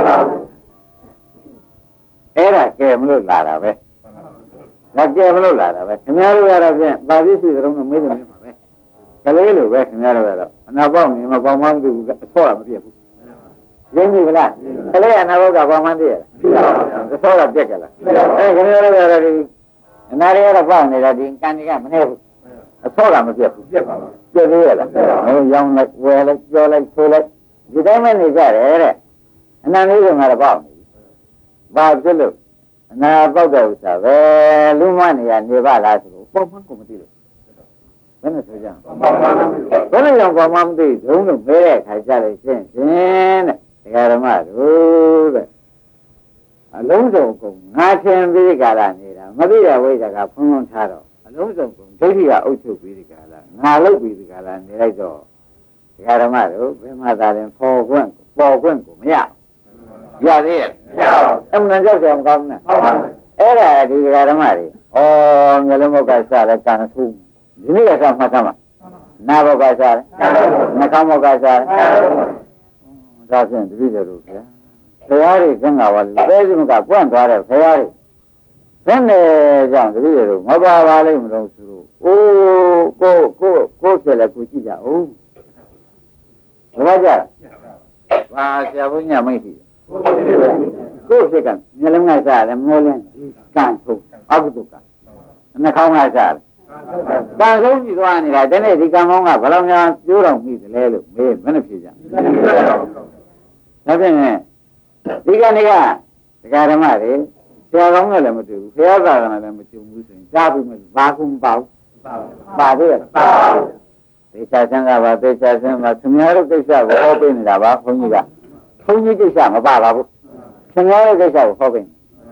အဲ့ဒါကဲမလို့လာတာပဲဒါကဲမလို့လာတာပဲခင်ဗျားတို့ကတော့ဖြင့်ပါဠိရှိတဲ့ုံးမေးတယ်မှာပဲကလေးလိုပဲခင်ဗျားတို့ကတော့အနာပေါက်နေမှာပေါက်မှန်းတူဘူးအဆောတာမပြတ်ဘူးရင်းပြီလားကလေးအနာပေါက်ကပေါက်မှန်းသိရလားအဆောတာပြတ်ကြလားခင်ဗျားတို့ကတော့ဒီအနာတွေကတော့ပေါက်နေတာဒီကံတွေကမနေဘူးအဆောတာမပြတ်ဘူးပြတ်ပါဘူးပြတ်သေးရလားရောင်းလိုက်ဝယ်လိုက်ကြောလိုက်ထိုးလိုက်ဒီတိုင်းမနေကြတယ်တဲ့အနန္တလေးကတော့ပေါက်နေဘာဖြစ်လို့အနာပေါက်တဲ့ဥစ္စာပဲလူမနေရနေပါလားဆိုတော့ပေါက်မှန်းကိုမသိလို့ဘယ်နဲ့ဆိုကြဘယ်နဲ့ကြောင့်ပေါက်မှန်းမသိဒုံးလို့မဲတဲ့ခါကြလို့ရှင်းတဲ့ဒကာဓမ္မတို့တဲ့အလုံးစုံကုန်ငါထင်ပြီးကြတာနေတာမသိရဝိဇ္ဇာကဖုံးဖုံးထားတော့အလုံးစုံကုန်ဒိဋ္ဌိကအုပ်ချုပ်ပြီးကြလားငါလုပ်ပြီးကြလားနေလိုက်တော့ဒကာဓမ္မတို့ဘယ်မှာသာရင်ပေါ်ခွင့်ကိုမရရသေးရဲ့အမှန်ကြောက်တယ်မကောင်းနဲ့အဲ့ဒါဒီဓမ္မတွေမျိုးလုံးဘုတ်ကစားလဲကံထူးဒီနေ့ကစားမှတ်သမှာနာဘုတ်ကစားလဲနှာခေါင်းဘုတ်ကစားလဲဒါဖြင့်တပည့်တော်တို့ဗျာဘုရားကြီးကံကဝါလဲစမကပွန့်သွားတဲ့ဘုရားကြီးဘယ်နဲ့ကြောင့်တပည့်တော်တို့မပါပါလိမ့်မလို့ဆိုလို့ကိုဖြစ်လဲကိုကြည့်ကြအောင်ဘာကြဘာဆရာဘုန်းကြီးမိတ်ပြီကိုယ်ဖြစ်ကမျက်လုံးကစားတယ်မောလင်းကံထုတ်အကုသိုလ်ကနှာခေါင်းကစားတယ်ကံဆုံးကြည့်သွားနေတာဒီနေ့ဒီကံမောင်းကဘယ်လောက်များကျိုးတော်မိသလဲလို့မေးမနဲ့ဖြစ်ကြဒါဖြင့်ဒီကနေ့ကဒကာဓမ္မတွေဆရာကောင်းကလည်းမတူဘူးဆရာသာကလည်းမတူဘူးဆိုရင်ကြားပြီးမှဘာကုမပေါ့ပါသေးရဲ့သေချာဆန်းကပါသေချာဆန်းမှာသူများတို့ကိစ္စကိုဟောပေးနေတာပါဘုန်းကြီးကဘုန်းကြီးကိစ္စမပါပါဘူးခင်ဗျားတို့ကိစ္စကိုဟောပေး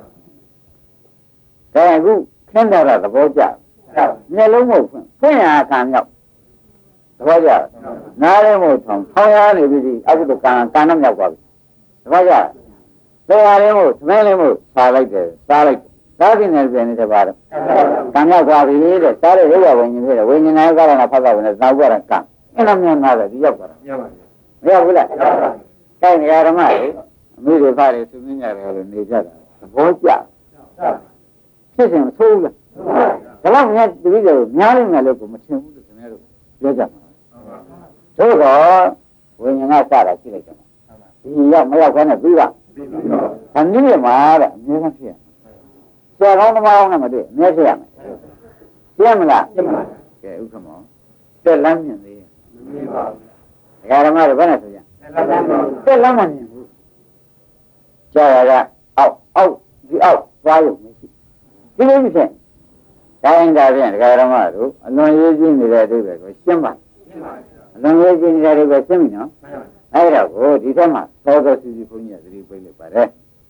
တယ်ဒါအခုခင်းတော်တာသဘောကျမျက်လုံးမဟုတ်ဖွင့်ရခံမြောက်သဘောကျနားလည်းမဟုတ်ထောင်းရနေပြီအကုသိုလ်ကံတော့မြောက်သွားပြီသဘောကျတရားလည်းမဟုတ်သမင်းလည်းမဟုတ်စားလိုက်တယ်စားလိုက်စားခြင်းနဲ့ပြန်နေတဲ့ပါတော့ကံမြောက်သွားပြီတဲ့စားတဲ့ရုပ်ရဝိညာဉ်ဖြစ်တယ်ဝိညာဉ်နဲ့ကာရဏဖတ်တာဝင်တဲ့သာဝရကံအဲ့လိုမြန်လာတယ်ဒီရောက်သွားတာမှန်ပါဗျာမရောက်ဘူးလားတိုင်းနေရာဓမ္မတွေအမိတွေဖားတွေသူမင်းညာတွေလို့နေကြတာသဘောကျဖြစ်စဉ်မဆိုးဘူးလားဒါတော့မြတ်တပည့်တော်များလိမ့်မယ်လို့ကိုမထင်ဘူးလို့ခင်ဗျားတို့ပြောကြမှာသို့တော့ဝိညာဉ်ကစတာရှိလိုက်တယ်ဒီရောက်မရောက်ခနဲ့ပြီးပါခဏနေမှာတဲ့အများကြီးဖြစ်ဆရာကောင်းသမားကောင်းနဲ့မတွေ့အများကြီးရမယ်ပြည့်မလားပြည့်ပါကဲဥက္ကမောတက်လမ်းမြင်သေးရဲ့ဓမ္မတွေဘယ်နဲ့ဆိုကြတက်လမ်းမမြင်ဘူးကြာရကအောက်ဒီအောက်သွားရုံမရှိဒီလိုဖြစ်တိုင်းဒါဖြင့်ဓမ္မတို့အလွန်ရေးကြီးနေတဲ့အဓိပ္ပာယ်ကိုရှင်းပါအလွန်ရေးကြီးနေတဲ့အဓိပ္ပာယ်ရှင်းပြီနော်အဲ့ဒါကိုဒီထက်မှသောသောစီစီဘုန်းကြီးကသတိပေးလိုက်ပါတယ်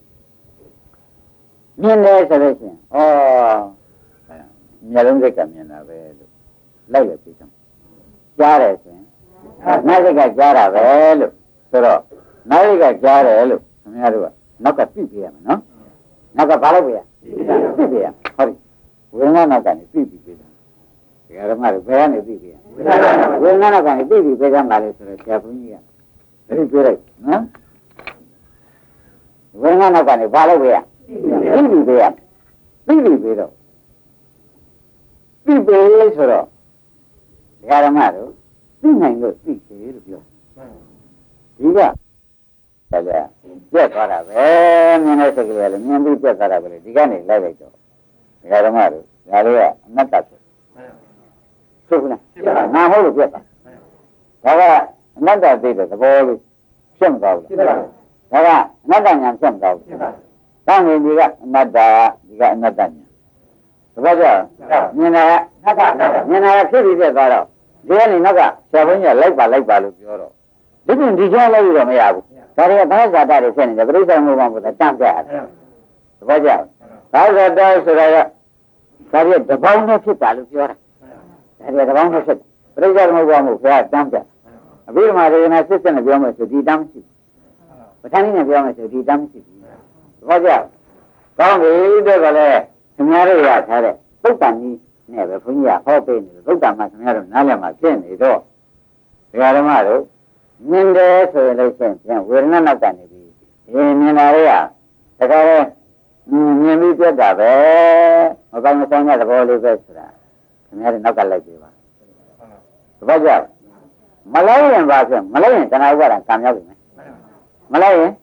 မြင်တယ်ဆိုလို့ရှိရင်မျက်လုံးစိတ်ကမြင်တာပဲလို့လိုက်ရပြီစမ်းကြားတယ်ဆိုရင်နားစိတ်ကကြားတာပဲလို့ဆိုတော့နားစိတ်ကကြားတယ်လို့ခင်ဗျားတို့ကနောက်ကသိပြရမယ်နော်နောက်ကဘာလို့ပြရသိပြရဟုတ်ပြီဝိညာဉ်နောက်ကနေသိပြီးပြတယ်ဓမ္မတွေဘယ်ကနေသိပြရဝိညာဉ်နောက်ကနေသိပြီးပြကြမှာလေဆိုတော့ဆရာဘုန်းကြီးကသတိပေးလိုက်နော်ဝိညာဉ်နောက်ကနေဘာလို့ပြရသိပြီးပြရသိပြီးပြတော့သိပေဆိုတော့ဓမ္မတို့သိနိုင်လို့သိစေလို့ပြောဒီကပြက်သွားတာပဲမြင်တဲ့စိတ်ကလေးလည်းမြင်ပြီးပြက်သွားတာပဲလေဒီကနေလိုက်လိုက်တော့ဓမ္မတို့ဒါလေးကအနတ္တဖြစ်ဟုတ်ကဲ့နာဟုတ်လို့ပြက်တာဒါကအနတ္တသိတဲ့သဘောလေးဖြစ်မသွားဘူးဒါကအနတ္တညာဖြစ်မသွားဘူးတောင်းနေဒီကအနတ္တဒီကအနတ္တညာသဘောကျမြင်တာမြင်တာဖြစ်ပြီးပြက်သွားတော့ဒီကနေနောက်ကဆရာဘုန်းကြီးကလိုက်ပါလို့ပြောတော့ဒီပြင်ဒီချမ်းလိုက်လို့မရဘူးဒါတွေကဘာသာတာတွေဖြစ်နေတယ်ပြိဿံမှုကဘုရားတန့်ပြရတယ်သဘောကျဘာသာတာဆိုတာကဒါတွေတပေါင်းနဲ့ဖြစ်တာလို့ပြောတာဒါတွေတပေါင်းနဲ့ဖြစ်ပြိဿံမှုကဘုရားတန့်ပြအဘိဓမ္မာရေနာစစ်စစ်နဲ့ပြောမယ်ဆိုဒီတမ်းမရှိဘူးပဋ္ဌာန်းနဲ့ပြောမယ်ဆိုဒီတမ်းမရှိဘူးသဘောကျကောင်းပြီတဲ့ကလည်းခင်ဗျားတို့ရထားတဲ့သုတ်တန်ကြီးနဲ့ပဲဘုန်းကြီးကဟောပေးနေတယ်သုတ်တန်မှာခင်ဗျားတို့နားလည်မှာဖြစ်နေတော့ဓမ္မတို့မြင်တယ်ဆိုရင်လည်းပြန်ဝေဒနာနောက်ကနေပြီးမြင်တာလေးကတခါလဲမြင်ပြီးပြတ်တာပဲမကောင်းမဆောင်တဲ့သဘောလေးပဲဆိုတာခင်ဗျားတို့နောက်ကလိုက်ပြပါသဘောကျမလိုက်ရင်ပါဆိုမလိုက်ရင်တဏှာဥပါဒံကံရောက်ပြီမလိုက်ရင်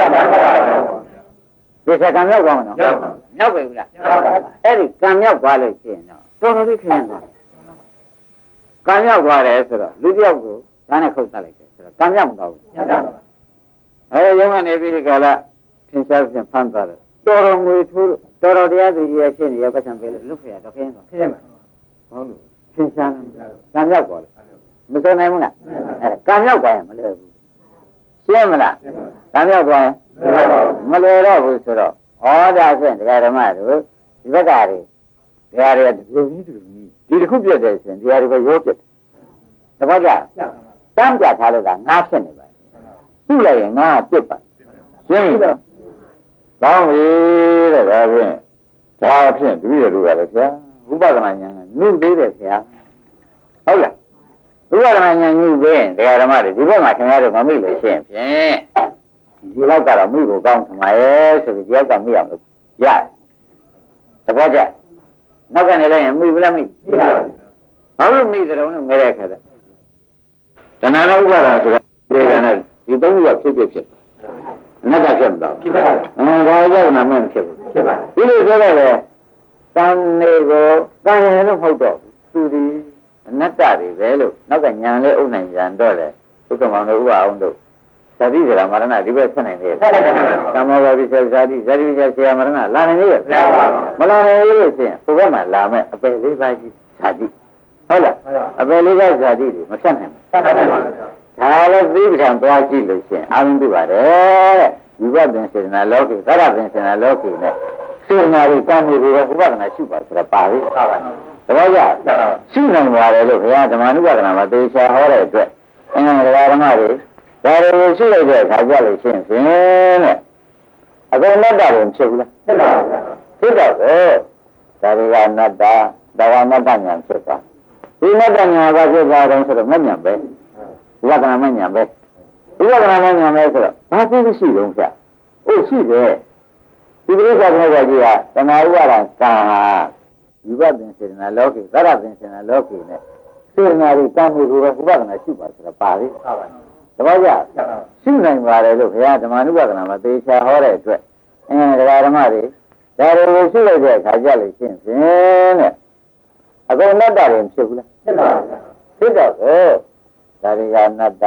ဒီစကံရောက်သွားမလို့မြောက်ပြီလားအဲ့ဒီကံမြောက်သွားလို့ရှိရင်တော့တော်တော်လေးခင်းသွားကံမြောက်သွားတယ်ဆိုတော့လူတယောက်ကိုဒါနဲ့ခုတ်တတ်လိုက်တယ်ဆိုတော့ကံမြောက်မသွားဘူးရုံးကနေပြီးဒီကလာသင်္ချာပြန်ဖမ်းသွားတယ်တော်တော်ငွေထိုးတော်တော်တရားသူကြီးရဲ့ရှင်းနေရပတ်စံပေးလို့လွတ်ဖရတော့ခင်းသွားခင်းမှာဟုတ်လို့သင်္ချာကံမြောက်သွားတယ်မစွနိုင်ဘူးလားကံမြောက်သွားရင်မလွယ်ဘူးရှင်းမလားကံမြောက်သွားရင်မလွယ်တော့ဘူးဆိုတော့ဒါဖြင့်တရားဓမ္မတို့ဒီဘက်ကတွေတရားတွေဒီတစ်ခုပြတ်တယ်ဆိုရင်တရားတွေပဲရောပြတ်တယ်တပတ်ကတမ်းပြထားလို့ကငါးဖြစ်နေပါသူ့လိုက်ရင်ငါးပြတ်ပါရှင်းပြီကောင်းပြီတဲ့ဒါဖြင့်တပည့်တော်တို့ကလည်းဆရာဥပဒနာဉာဏ်ကနှုတ်သေးတယ်ဆရာဟုတ်လားဥပဒနာဉာဏ်ညှိပေးရင်တရားဓမ္မတွေဒီဘက်မှာခင်ဗျားတို့မမိလို့ရှိရင်ဖြင့်ဒီလောက်ကတော့မိဖို့ကောင်းမှာရဲ့ဆိုပြီးတရားကမိအောင်လို့ရတယ်တပည့်ကြနောက်ကနေလည်းမိဘူးလားမိဘာလို့မိတဲ့တော့မဲတဲ့ခါတဲ့တဏှာနဲ့ဥပါဒာဆိုတာဒီကနေ့ဒီသုံးခုကဖြစ်အနတ္တဖြစ်မလားဖြစ်ပါဘူးဒါကြောင့်နာမည်ဖြစ်ဘူးဖြစ်ပါဒီလိုဆိုတော့လေတန်နေကိုတန်ရင်လို့မဟုတ်တော့သူဒီအနတ္တတွေပဲလို့နောက်ကညာလေးအုပ်နိုင်ကြတော့လေဥက္ကမောင်တို့ဥပအောင်တို့ဇာတိဇရာမရဏဒီဘက်ဆက်နိုင်တယ်ကမ္မောဂဝိဇ္ဇာဇာတိဇာတိဇာဆရာမရဏလာနိုင်ရဲ့မလာနိုင်လို့ရှိရင်ဟိုဘက်မှာလာမဲ့အပယ်လေးပါးကြီးဇာတိဟုတ်လားအပယ်လေးပါးဇာတိတွေမဆက်နိုင်ဘူးဒါလည်းသိပ္ပံသွားကြည့်လို့ရှိရင်အာရုံပြုပါတယ်ဒီဘက်ပင်စေနာလောကိသရပင်စေနာလောကိနဲ့စေနာတွေတမ်းနေပြီးတော့ဥပဒနာရှိပါဆိုတာပါပြီဟုတ်ပါဘူးတပည့်ကြရှိနိုင်ပါတယ်လို့ဘုရားဓမ္မနုပါဒနာမှာသေချာဟောတဲ့အတွက်ဓမ္မတွေဒါတွေကိုရှိလိုက်တဲ့အခါကြလို့ရှိရင်ဖြင့်တဲ့အကုန်လက်တာရင်ဖြစ်ဘူးလားဖြစ်တော့ဒါတွေကအနတ္တဒါကအနတ္တဉာဏ်ဖြစ်သွားဒီအနတ္တဉာဏ်ကဖြစ်သွားတယ်ဆိုတော့မဉဏ်ပဲဝိပဿနာမဉဏ်ပဲဝိပဿနာမဉဏ်ပဲဆိုတော့ဘာဖြစ်လို့ရှိတော့ဖြတ်ရှိတယ်ဒီပြိဿကကြီးကတဏှာဥပါဒံကံဟာဝိပဿနာစေနာလောကိသရပင်စေနာလောကိနဲ့စေနာတွေကံမှုကိုဥပဒနာရှိပါဆိုတာပါပြီဟုတ်ပါဘူးတပည့်ကြရှိနိုင်ပါတယ်လို့ဘုရားဓမ္မနုပါဒနာမှာသေချာဟောတဲ့အတွက်တရားဓမ္မတွေဒါတွေကိုရှိလိုက်တဲ့အခါကြလို့ရှိရင်ဖြင့်တဲ့အကုန်အနတ္တတွေဖြစ်ဘူးလားဖြစ်ပါဘူးဖြစ်တော့ဒါတွေကအနတ္တ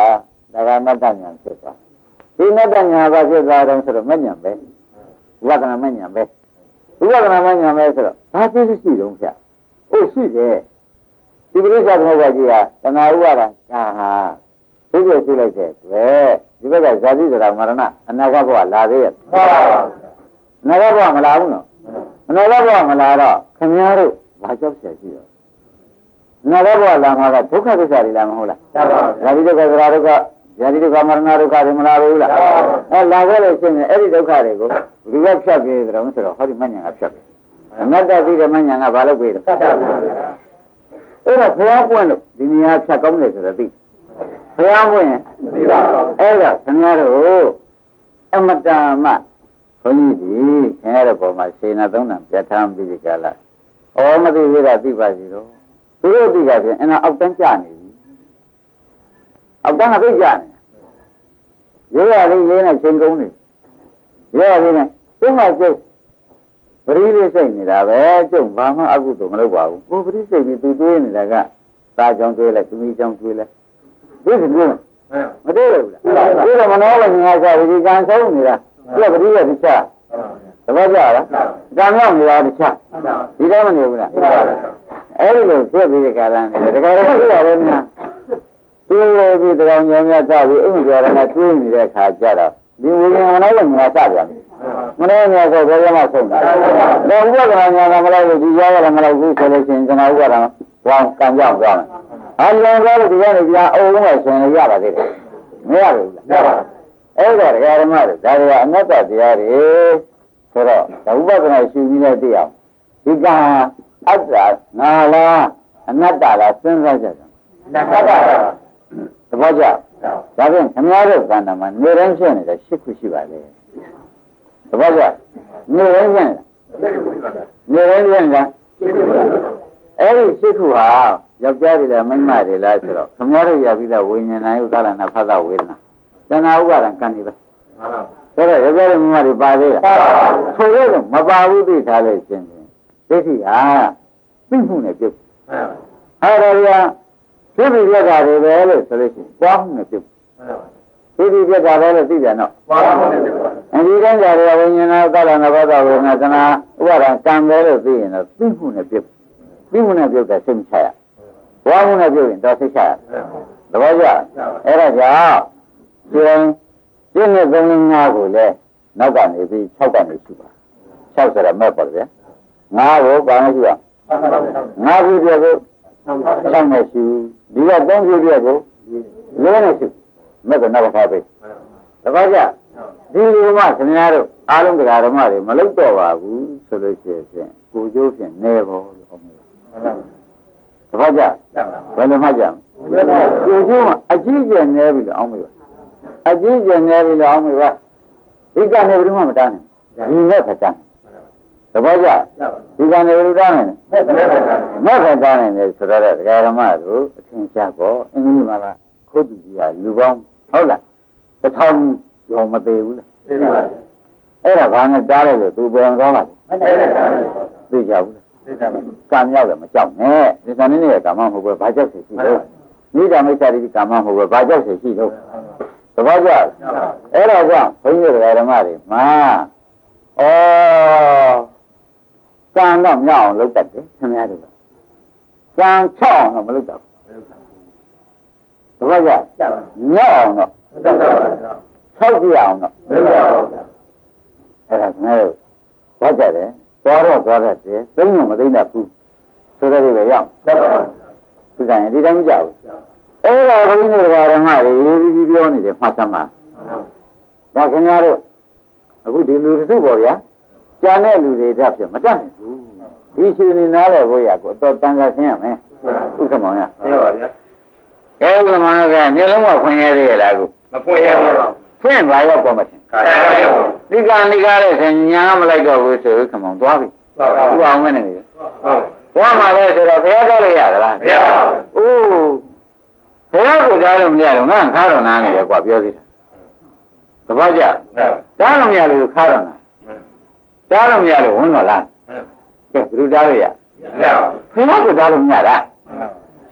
ဒါကမတ္တညာဖြစ်သွားဒီမတ္တညာဘာဖြစ်သွားတော့ဆိုတော့မဉ္ဇဉ်ပဲဝိပဿနာမဉ္ဇဉ်ပဲဝိပဿနာမဉ္ဇဉ်ပဲဆိုတော့ဘာဖြစ်ရှိတုံးဖြတ်အိုးရှိတယ်ဒီပရိစ္ဆေသမုပ္ပါဒ်ကြီးဟာတဏှာဥပါဒံဟာဒီလိုရှိလိုက်တဲ့တွေ့ဒီဘက်ကဇာတိဆိုတာမရဏအနာဂတ်ဘဝလာသေးရဲ့အနာဂတ်ဘဝမလာဘူးနော်အနာဂတ်ဘဝမလာတော့ခင်ဗျားတို့ဘာကြောက်เสียရှိတော့အနာဂတ်ဘဝလာမှာကဒုက္ခသစ္စာတွေလာမဟုတ်လားဇာတိဒုက္ခသရဒုက္ခဇာတိဒုက္ခမရဏဒုက္ခတွေမလာဘူးလားလာခဲ့လို့ရှိရင်အဲ့ဒီဒုက္ခတွေကိုဒီကဖြတ်ပြေးတယ်တော့ဆိုတော့ဟောဒီမဉ္ဇဉ်ကဖြတ်ပြေးအနတ္တသိတဲ့မဉ္ဇဉ်ကဘာလုပ်ပြေးတယ်အဲ့တော့ဘုရားပွင့်လို့ဒီနေရာဖြတ်ကောင်းတယ်ဆိုတော့သိဘုရားပွင့်သိပါဘူးအဲ့ဒါခင်ဗျားတို့အမတ္တမဘုန်းကြီးဒီခင်ဗျားတို့ပေါ်မှာစေနာသုံးဏပြဋ္ဌာန်းပြီးဒီကလာဩမသိသေးတာသိပါစီတော့သူတို့သိတာဖြင့်အဲ့ဒါအောက်တန်းကြနေပြီအောက်တန်းကသိကြနေရိုးရလေးလေးနဲ့ချိန်ကုန်နေရိုးရလေးနဲ့သူ့မှာကျုပ်ပရိလေးစိတ်နေတာပဲကျုပ်ဘာမှအကုသို့မလုပ်ပါဘူးဟိုပရိစိတ်ပြီးသူတွေးနေတာကသားကြောင့်တွေးလိုက်သမီးကြောင့်တွေးလိုက်ဒီလိုမျိုးမတွေးဘူးလားဒီတော့မနောလည်းငါစားဒီကံဆုံးနေတာပြပရိရဲ့တခြားသဘောကျလားကံရောက်နေတာတခြားဒီတော့မနေဘူးလားအဲ့ဒီလိုဖြစ်ပြီးဒီကလာနေတယ်ဒါကြတော့ပြရတယ်များသူ့လိုပြီးတောင်ညံများစပြီးအိမ်ကျော်ရနဲ့တွေးနေတဲ့ခါကျတော့ဒီဝိညာဉ်မနောလည်းငါစပြန်ပြီမနောငါဆိုဘယ်မှာဆုံးတာတော့ဥပဒနာညာကမလိုက်လို့ဒီရောရတယ်မလိုက်ဘူးဆိုလို့ရှိရင်ကျွန်တော်ဥပဒနာဝမ်းကံကြောက်သွားမယ်အလုံးစုံဒီကနေပြန်အုံနဲ့ရှင်ရပါသေးတယ်မရဘူးလားအဲ့ဒါတရားဓမ္မတွေဒါတွေကအနတ္တတရားတွေဆိုတော့ဥပဒနာရှိပြီးတဲ့တရားဒီကအတ္တငါလားအနတ္တလားစဉ်းစားကြတယ်အနတ္တသဘောကျဒါဖြင့်ခမည်းတော်ကန္တာမှာနေတိုင်းဖြစ်နေတဲ့၈ခုရှိပါလေသဘောကျနေတိုင်းဖြစ်နေတိုင်းဖြစ်နေတာအဲ့ဒီ၈ခုဟာယောက်ျားတွေလားမိန်းမတွေလားဆိုတော့ခမည်းတော်ရပြီးသားဝိညာဉ်နာယုကာလနာဖသဝေဒနာတဏှာဥပါဒံကံနေပဲဆိုတော့ယောက်ျားတွေမိန်းမတွေပါသေးလားဆိုတော့မပါဘူးသိထားလို့ရှင်ဒိဋ္ဌိဟာသိမှုနဲ့ပြုတ်အဲ့ဒါကသိပြီပြတာတွေပဲလို့ဆိုလို့ရှိရင်ပွားမှုနဲ့ပြုတ်သိပြီပြတာပဲလို့သိပြန်တော့ပွားမှုနဲ့ပြုတ်အဲဒီတိုင်းကြရဝိညာဏသလနာဘဒဝေနာသနာဥပါဒံကံပဲလို့သိရင်တော့သိမှုနဲ့ပြုတ်သိမှုနဲ့ပြုတ်တဲ့စိတ်ချရပွားမှုနဲ့ပြုတ်ရင်တော့စိတ်ချရသဘောကျအဲ့ဒါကြောင့်ဒီပြည့်နဲ့သုံးလ5ကိုလည်းနောက်ကနေပြီး6ကနေရှိပါ6ဆိုတော့မဲ့ပါလေ5ကိုဘာလို့ရှိရ5ပြည့်ပြည့်ကို6နဲ့ရှိဒီက3ပြည့်ပြည့်ကို4နဲ့ရှိမဲ့ကနောက်ပါပဲတပတ်ကြဒီလိုမှခင်ဗျားတို့အားလုံးတရားဓမ္မတွေမလုပ်တော့ပါဘူးဆိုလို့ရှိရင်ကိုကျိုးဖြင့်နေပေါ်လို့ဟုတ်မယ်တပတ်ကြဘယ်လိုမှကြကိုကျိုးမှအကြီးကျယ်နေပြီလို့အောင်းမေးပါအကြီးကျယ်နေပြီလို့အောင်းမေးပါဒီကနေဘယ်မှမတားနဲ့ဒီနဲ့ခါချမ်းသဘောကျဒီကံတွေလူသားနေမဲ့ခတားနေတယ်ဆိုတော့တရားဓမ္မတို့အထင်ရှားပေါ့အင်္ဂလိပ်မှာကခိုးသူကြီးကလူပေါင်းဟုတ်လား1000ရောမသေးဘူးလားသိပါပါအဲ့ဒါဘာနဲ့တားလိုက်လို့သူပြန်သွားပါသိကြဘူးလားသိကြပါကံရောက်တယ်မကြောက်နဲ့ဒီကနေ့ရဲ့ကာမမဟုတ်ပဲဘာကြောက်စီရှိလို့နိဒာမိစ္ဆာတိကာမမဟုတ်ပဲဘာကြောက်စီရှိလို့သဘောကျအဲ့ဒါကြောင့်ဘုန်းကြီးတရားဓမ္မတွေမှာကံတော့မြောက်အောင်လုပ်တတ်တယ်ခင်ဗျားတို့ကံချောက်အောင်တော့မလုပ်တတ်ဘူးသဘောကျမြောက်အောင်တော့ဆောက်ပြအောင်တော့မလုပ်ရဘူးအဲ့ဒါခင်ဗျားတို့ဘာကြတယ်သွားတော့သွားတတ်တယ်သိမှမသိတတ်ဘူးဆိုတဲ့တွေပဲရောက်ဒီကံဒီတိုင်းမကြောက်ဘူးအဲ့ဒါဘုန်းကြီးတရားဓမ္မတွေရေးပြီးပြောနေတယ်မှတ်သမ်းပါဒါခင်ဗျားတို့အခုဒီလူတို့ပေါ့ဗျာကျန်တဲ့လူတွေတက်ပြမတတ်နိုင်ဘူးဒီရှင်နေနားလဲဘိုးရကိုတော့တန်ခါရှင်းရမယ်ဥက္ကမောင်ရဟုတ်ပါဗျာကဲဥက္ကမောင်ကမျိုးလုံးကဖွင့်ရသေးရလားအခုမဖွင့်ရဘူးဖွင့်ပါရောပေါ်မရှင်ဒီကံဒီကားတဲ့ခင်ညာမလိုက်တော့ဘူးဆိုဥက္ကမောင်သွားပြီဟုတ်အောင်မနေဘူးဟုတ်သွားမှာလဲဆိုတော့ဘုရားတော်ရရလားဘုရားအိုးဘုရားကိုကြားလို့မရတော့ငါခါတော့နားနေတယ်ကွာပြောသေးတယ်သဘောကျတားလို့မရလို့ခါတော့နာတားလို့မရလို့ဝင်တော့လားကဲဘယ်လိုတားလို့ရဘုရားကိုတားလို့မရတာ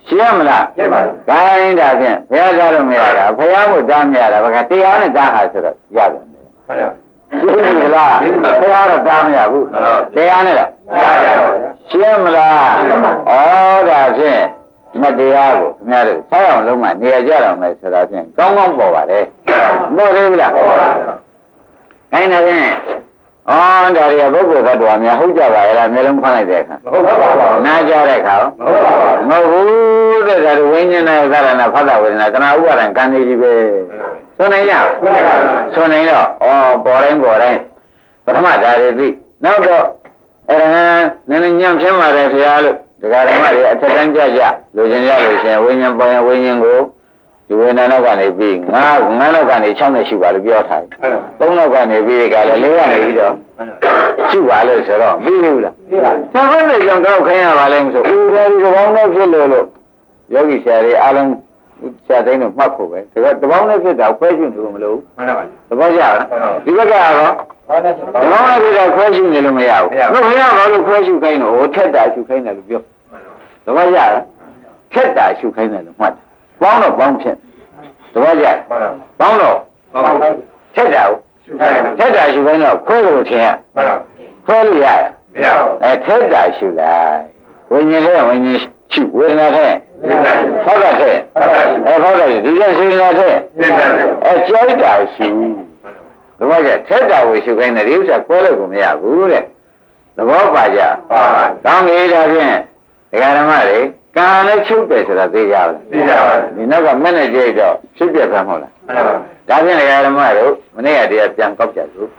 ရှင်းမလားရှင်းပါဘူးခိုင်းတာဖြင့်ဘုရားကြားလို့မရတာဘုရားကိုတားမရတာဘာကတရားနဲ့တားဟာဆိုတော့ရတယ်ဟုတ်ပါရှင်းပြီလားဘုရားတော့တားမရဘူးတရားနဲ့တော့ရှင်းမလားဩဒါဖြင့်မတရားကိုခင်ဗျားတို့ဆောက်အောင်လုံးမနေရကြတော့မယ်ဆိုတာဖြင့်ကောင်းကောင်းပေါ်ပါလေမဟုတ်သေးဘူးလားဟုတ်ပါဘူးခိုင်းတယ်ဖြင့်ဩဒါရီပုဂ္ဂိုလ်သတ္တဝါများဟုတ်ကြပါရဲ့လားမျိုးလုံးဖွင့်လိုက်တဲ့အခါမဟုတ်ပါဘူးနားကြတဲ့အခါမဟုတ်ဘူးတဲ့ဒါဝိညာဉ်နဲ့သာရဏဖတ်တာဝေဒနာကနာဥပါဒံကံနေကြီးပဲဆိုနိုင်ရဆိုနိုင်တော့ပေါ်တိုင်းပထမဓာရီပြီနောက်တော့နည်းနည်းညံ့ဖြင်းပါတယ်ခင်ဗျားလို့ဒကာဓမ္မတွေအထက်တန်းကြလိုချင်ရလို့ရှင်ဝိညာဉ်ပေါ်ရင်ဝိညာဉ်ကိုဒီဝေဒနာနောက်ကနေပြီး9နောက်ကနေ6နဲ့ရှိပါလို့ပြောထားတယ်3နောက်ကနေပြီးကြတယ်4ကနေပြီးတော့ရှိပါလို့ဆိုတော့ပြီးဘူးလားပြီးပါပြီဆက်ဟုတ်တယ်ကြောင့်တော့ခိုင်းရပါလိမ့်မဆိုဦးတယ်ဒီကောင်းနဲ့ဖြစ်လို့ယောဂီဆရာတွေအားလုံးဆရာတိုင်းတို့မှတ်ဖို့ပဲဒါကတပေါင်းနဲ့ဖြစ်တာခွဲရှင်းလို့မလို့မှန်ပါပါသဘောကျလားဒီဘက်ကတော့တပေါင်းနဲ့ဖြစ်တာခွဲရှင်းနေလို့မရဘူးဘုရားဘာလို့ခွဲရှင်းခိုင်းတော့ထက်တာရှုခိုင်းတယ်လို့ပြောသဘောကျလားထက်တာရှုခိုင်းတယ်လို့မှတ်တယ်ပေါင်းတော့ပေါင်းဖြစ်သဘောကျပေါင်းတော့ထက်တာကိုထက်တာရှုခိုင်းတော့ခွဲလို့ထင်ရခွဲလို့ရမရဘူးထက်တာရှုလိုက်ဝိညာဉ်လေးဝိညာဉ်ရှုဝေဒနာထဲဟုတ်ကဲ့ဟုတ်ကဲ့ဒီကျစေနာထဲကြောက်တာရှုသဘောကျထက်တာကိုရှုခိုင်းတယ်ဒီဥစ္စာခွဲလို့ကိုမရဘူးတဲ့သဘောပါကြကောင်းပြီဒါဖြင့်ဒကာဓမ္မတွေကံနဲ့ချုပ်တယ်ဆိုတာသိကြပါလားသိကြပါဘူးဒီနောက်ကမဲ့နဲ့ကြိတ်တော့ဖြစ်ပြခံမဟုတ်လားမှန်ပါပါဒါဖြင့်ဒကာဓမ္မတို့မနေ့ကတည်းကပြန်ကောက်ကြစို့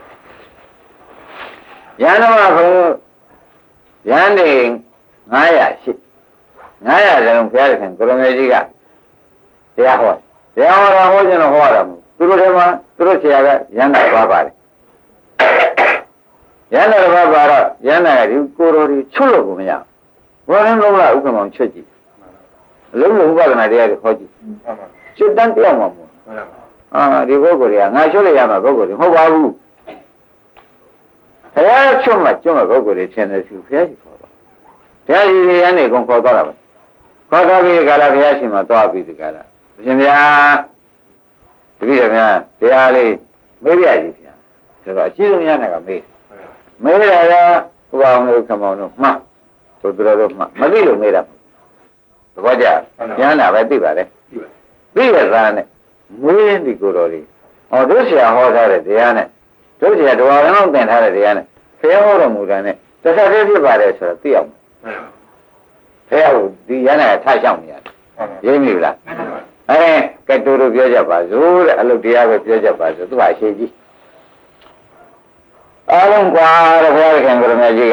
ယန္တမဘုယန္တိ900ရှိ900လုံးဘုရားခင်ကိုရမေကြီးကတရားဟောတာဟောခြင်းတော့ဟောတာမဟုတ်သူတို့ထဲမှာသူတို့ဆရာကယန္တာပါပါတယ်ယန္တာပါပါတော့ယန္တာကဒီကိုရိုဒီချွတ်လို့ကိုမရဘူးဘောရင်းလုံးလားဥက္ကမောင်ချွတ်ကြည့်အလုံးလုံးဥပဒနာတရားတွေဟောကြည့်ချွတ်တန်းပြောင်းမှာမဟုတ်ဒီပုဂ္ဂိုလ်တွေကငါချွတ်လိုက်ရမှာပုဂ္ဂိုလ်တွေမဟုတ်ပါဘူးဘုရားချွတ်မှကျွတ်မှပုဂ္ဂိုလ်တွေသင်တယ်သူဘုရားကြီးခေါ်တော့ဘုရားကြီးရန်နေကုန်ခေါ်တော့တာပဲခေါ်တော့ပြီးကြလားဘုရားရှင်မှာသွားပြီးကြလားရှင်ဗျာတပည့်တော်များတရားလေးမေးပြကြည့်ဗျာဆိုတော့အရှိဆုံးရတဲ့ကမေးတယ်ကဥပအောင်လို့ခမောင်တို့မှတ်တို့တို့မှမသိလို့မေးတာသဘောကျကျမ်းတာပဲသိပါလေသိရသားနဲ့မွေးဒီကိုတော်လေးတို့ဆရာဟောထားတဲ့တရားနဲ့တို့ဆရာတော်တော်လုံးသင်ထားတဲ့တရားနဲ့ဖះဟောတော်မူတာနဲ့တစ်ဆက်တည်းဖြစ်ပါတယ်ဆိုတော့သိအောင်ဖះကိုဒီရဟန်းကထားရှောက်နေရတယ်ရိပ်မိလားကဲတို့ပြောကြပါစို့တဲ့အလုပ်တရားပဲပြောကြပါစို့သူ့ဟာအရှိကြီးအားလုံးကွာတဲ့ဘုရားခင်ကိုရမကြီးက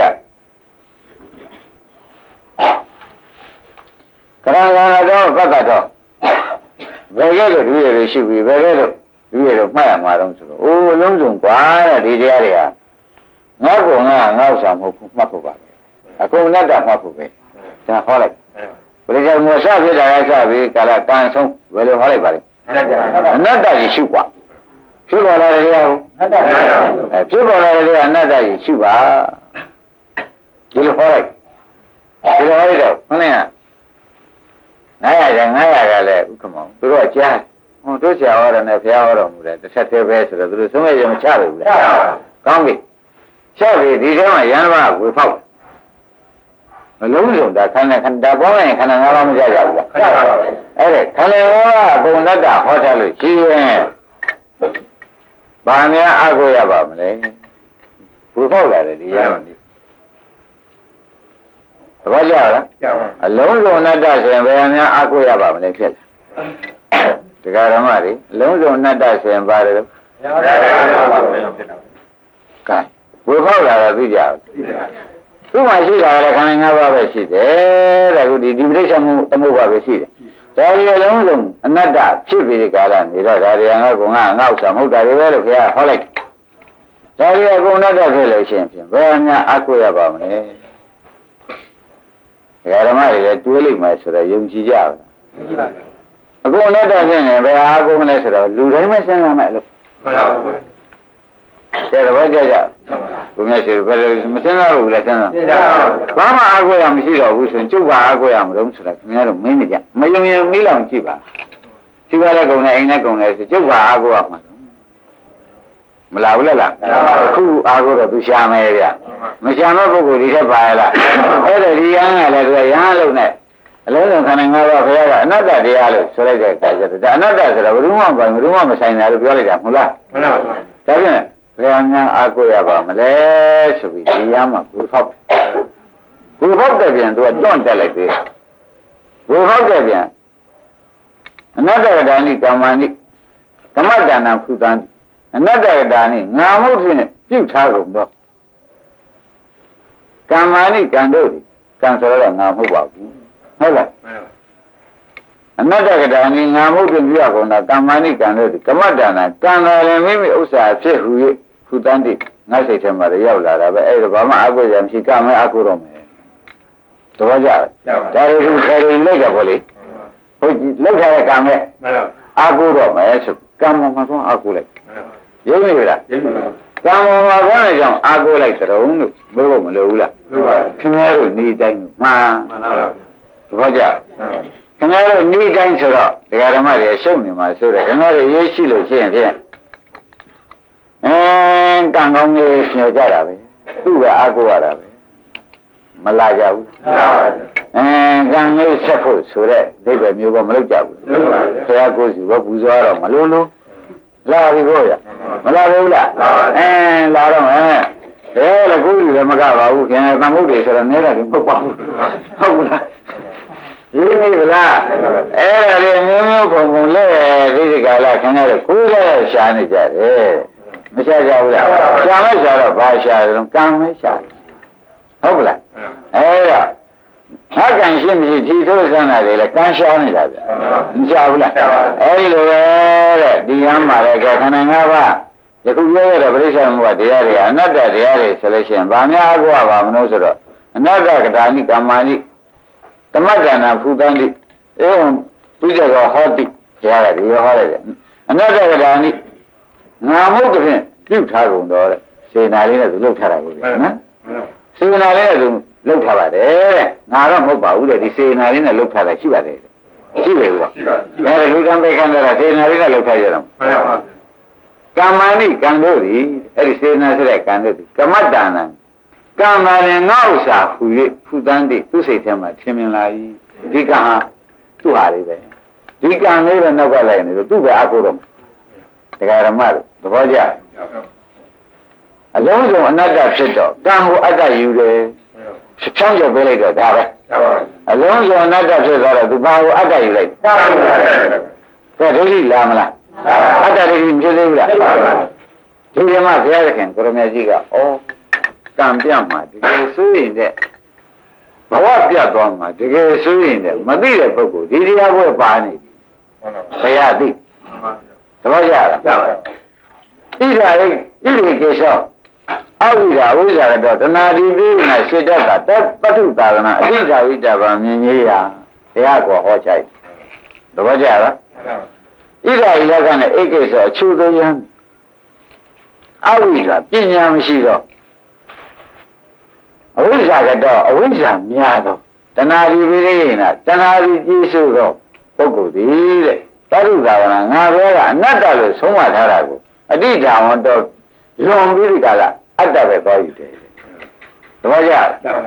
ကရဏတော်ပက္ကတော်ဘယ်ကဲ့သို့လူရည်ရှိပြီဘယ်ကဲ့သို့လူရည်တော့မှတ်ရမှာတော့ဆိုတော့အိုးလုံးစုံကွာတဲ့ဒီတရားတွေကငါ့ကိုငါ့ဥစ္စာမဟုတ်ဘူးမှတ်ဖို့ပါပဲအကုန်နဲ့တာမှတ်ဖို့ပဲဒါဟောလိုက်ဘယ်ကြောင့်မဆဖြစ်တာလဲစပြီးကာလတန်ဆုံးဘယ်လိုဟောလိုက်ပါလဲအနတ္တကြီးရှိกว่าဖြစ်ပေါ်လာတဲ့တရားကိုဖြစ်ပေါ်လာတဲ့တရားအနတ္တကြီးရှိပါဒီလိုဟောလိုက်ဒီလိုဟောလိုက်တော့ခဏက900ကလည်းဥက္ကမောင်သူတို့ကကြားတို့ဆရာဟောတယ်နဲ့ဘုရားဟောတော်မူတယ်တစ်ဆက်တည်းပဲဆိုတော့သူတို့သုံးရမချဘူးလားကောင်းပြီချပြီဒီထဲမှာယန္တမဝေဖောက်မလုံးစုံဒါခန္ဓာပေါင်းရင်ခန္ဓာ၅ပါးမကြကြဘူးလားအဲ့ဒါခန္ဓာ၅ပါးဘုံတ္တဟောထားလို့ရှိရင်ဘာများအကိုရပါမလဲဝေဖောက်လာတယ်ဒီရမ်းဒီသဘောကျလားအလုံးစုံအနတ္တဆိုရင်ဘယ်များအကိုရပါမလဲဖြစ်တယ်တရားဓမ္မတွေအလုံးစုံအနတ္တဆိုရင်ပါတယ်ကဲဝေဖောက်လာတော့သိကြဘူးသူ့မှာရှိတာလည်းခန္ဓာ၅ပါးပဲရှိတယ်တဲ့ခုဒီပဋိစ္စမှုအမှုပါပဲရှိတယ်ဒါရီအလုံးစုံအနတ္တဖြစ်ပြီးဒီကာလနေတော့ဒါရီငါကငါဥစ္စာမဟုတ်တာတွေပဲလို့ခင်ဗျာဟောလိုက်ဒါရီအကုန်အနတ္တဖြစ်လို့ရှိရင်ဖြင့်ဘယ်များအကွက်ရပါမလဲဓမ္မတွေလည်းတွေးလိုက်မှဆိုတော့ယုံကြည်ကြပါလားအကုန်အနတ္တဖြစ်နေဘယ်အားကုန်မလဲဆိုတော့လူတိုင်းမစဉ်းစားမယ်လို့မှန်ပါဘူးတဲ့ဘောကြကြကိုမြတ်ရှိဘယ်လိုမသိတော့ဘူးလဲသိတော့ဘာမှအားကိုးရမရှိတော့ဘူးဆိုရင်ကျုပ်ကအားကိုးရမလို့ဆိုတာခင်ဗျားတို့မင်းမကြမယုံရင်မိလောင်ကြည့်ပါဒီပါလည်းကုန်တယ်အိမ်နဲ့ကုန်တယ်ဆိုကျုပ်ကအားကိုးရမှာမလာဘူးလားအခုအားကိုးတော့သူရှာမယ်ဗျမရှာမဲ့ပုဂ္ဂိုလ်ဒီထက်ပါရလားအဲ့ဒါဒီရဟန်းကလည်းသူကရဟန်းလုံးနဲ့အလုံးစုံခန္ဓာ၅ပါးဘုရားကအနတ္တတရားလို့ဆိုလိုက်တဲ့အခါကျတော့ဒါအနတ္တဆိုတော့ဘယ်သူမှမဆိုင်တာလို့ပြောလိုက်တာမဟုတ်လားမှန်ပါပါဒါဖြင့်ဘယ်များအားကိုးရပါမလဲဆိုပြီးဒီရဟန်းမှာကိုဖောက်တဲ့ပြန်သူကတွန့်တက်လိုက်သေးကိုဖောက်တဲ့ပြန်အနတ္တဒါနိကမ္မဏိကမ္မဒါနဖူတံအနတ္တဒါနိငါမှုဖြင့်ပြုထားကုန်တော့ကမ္မာနိကံတို့ကံဆိုတော့ငါမဟုတ်ပါဘူးဟုတ်လားအနတ္တဒါနိငါမှုဖြင့်ပြုရကုန်တာကမ္မာနိကံတို့ကမ္မဒါနကံတော်လည်းမိမိဥစ္စာဖြစ်ဟူ၍ဖူတန်းတိငါစိတ်ထဲမှာရောက်လာတာပဲအဲ့ဒါဘာမှအကုသိုလ်မရှိကံမဲအကုတော့မယ်တော်ကြဒါရီလိုက်ကြပါလေဟုတ်လောက်ထားတဲ့ကံမဲအကုတော့မယ်ဆိုကံမှာသွားအကုလိုက်ရင်းနေပြီလားကံမှာဘာနဲ့ကြောင့်အကုလိုက်ကြုံလို့ဘယ်လိုမလို့ဘူးလားခင်ဗျားတို့နေတိုင်းမှန်တော်ကြခင်ဗျားတို့နေတိုင်းဆိုတော့ဒကာဓမ္မတွေရှုပ်နေမှာဆိုတော့ခင်ဗျားတို့ရေးရှိလို့ရှိရင်ဖြင့်ကံကောင်းကြီးညှော်ကြတာပဲသူ့ကအကုရတာပဲမလာကြဘူးကံလေးဆက်ဖို့ဆိုတဲ့ဒိဗ္ဗေမျိုးကမလုပ်ကြဘူးဆရာကိုယ်စီကပူဇော်တော့မလို့လို့လာပြီကိုရမလာဘူးလားလာတော့မယ်လေကိုယ်ကြီးလည်းမကပါဘူးခင်ဗျာသမုဒ္ဒေဆိုတော့နဲတာလည်းမဟုတ်ပါဘူးဟုတ်လားရင်းနေဗလားအဲ့ဒါလေးမျိုးပုံလဲဒီကလာခင်ဗျားတို့ကိုယ်လည်းရှားနေကြတယ်မရှားကြဘူးလားရှားမရှားတော့ဘာရှားတယ်ကံမဲရှားဟုတ်လားအဲ့ဒါဟာကံရှိမရှိထီထိုးစမ်းတာတွေလည်းကံရှားနေတာဗျမရှားဘူးလားအဲ့ဒီလိုပဲတဲ့ဒီဟမ်းမှာလည်းခန္ဓာ၅ပါးယခုပြောရတဲ့ပရိစ္ဆေမုပ္ပါတရားတွေအနတ္တတရားတွေဆိုလို့ရှိရင်ဗာများအကွာပါမလို့ဆိုတော့အနတ္တကတာနိကမ္မာနိသမ္မတနာဖူတန်တိအေဝံပိစ္ဆေကောဟောတိတရားတွေရောဟောလိုက်တယ်အနတ္တကတာနိငါမဟုတ်တဲ့ဖြင့်ပြုထားကုန်တော့တဲ့စေနာလေးနဲ့သူလှုပ်ထားတာကိုနော်စေနာလေးနဲ့သူလှုပ်ထားပါတယ်တဲ့ငါတော့မဟုတ်ပါဘူးတဲ့ဒီစေနာလေးနဲ့လှုပ်ထားတာရှိပါတယ်ရှိပြီလားရှိပါဘူးလူကံပဲခံတာစေနာလေးနဲ့လှုပ်ထားကြတော့မှန်ပါကမ္မာနိကံတို့သည်အဲ့ဒီစေနာဆိုတဲ့ကံတို့သည်ကမ္မတ္တနာကံမာရင်ငါဥစ္စာဟူ၍ဖူတန်းတိသူ့စိတ်ထဲမှာထင်မြင်လာ၏ဒီကံဟာသူ့ဟာလေးပဲဒီကံလေးပဲနောက်ကလိုက်နေလို့သူ့ပဲအကုတော့တရားဓမ္မတို့သဘောကျအလုံးစုံအနတ္တဖြစ်တော့ကံကိုအတ္တယူတယ်ချောင်းကျော်ပေးလိုက်တော့ဒါပဲအလုံးစုံအနတ္တဖြစ်သွားတော့သူဘာကိုအတ္တယူလိုက်ဒါဒိဋ္ဌိလာမလားအတ္တဒိဋ္ဌိမဖြစ်သေးဘူးလားဒီဓမ္မဘုရားခင်ကိုရမကြီးကဩကံပြမှာတကယ်ဆိုရင်တဲ့ဘဝပြတ်သွားမှာတကယ်ဆိုရင်တဲ့မသိတဲ့ပုဂ္ဂိုလ်ဒီတရားဘွဲပါနေပြီဘုရားသိသဘောကျလားဣဒာရိကေသောအဝိဒါဝိဇာကတော့တဏှာဒီပိနာစေတတ်တာပတ္ထုတာကနာအဋ္ဌာဝိတ္တဗံမြင်ကြီးရာဘုရားကဟောချိုက်သဘောကျလားဣဒာရိလကနဲ့ဧကေသောအချိုးသွင်းအဝိဒါပညာမရှိတော့အဝိဇ္ဇာကတော့အဝိဇ္ဇာများတော့တဏှာဒီပိနာတဏှာဒီကြီးစုတော့ပုဂ္ဂိုလ်ဒီတဲ့တရုသာဝနာငါဘဲကအနတ္တလို့ဆုံးမထားတာကိုအဋ္ဌာဝတ္တလွန်ပြီးဒီကလာအတ္တပဲသွားယူတယ်တပည့်ကြ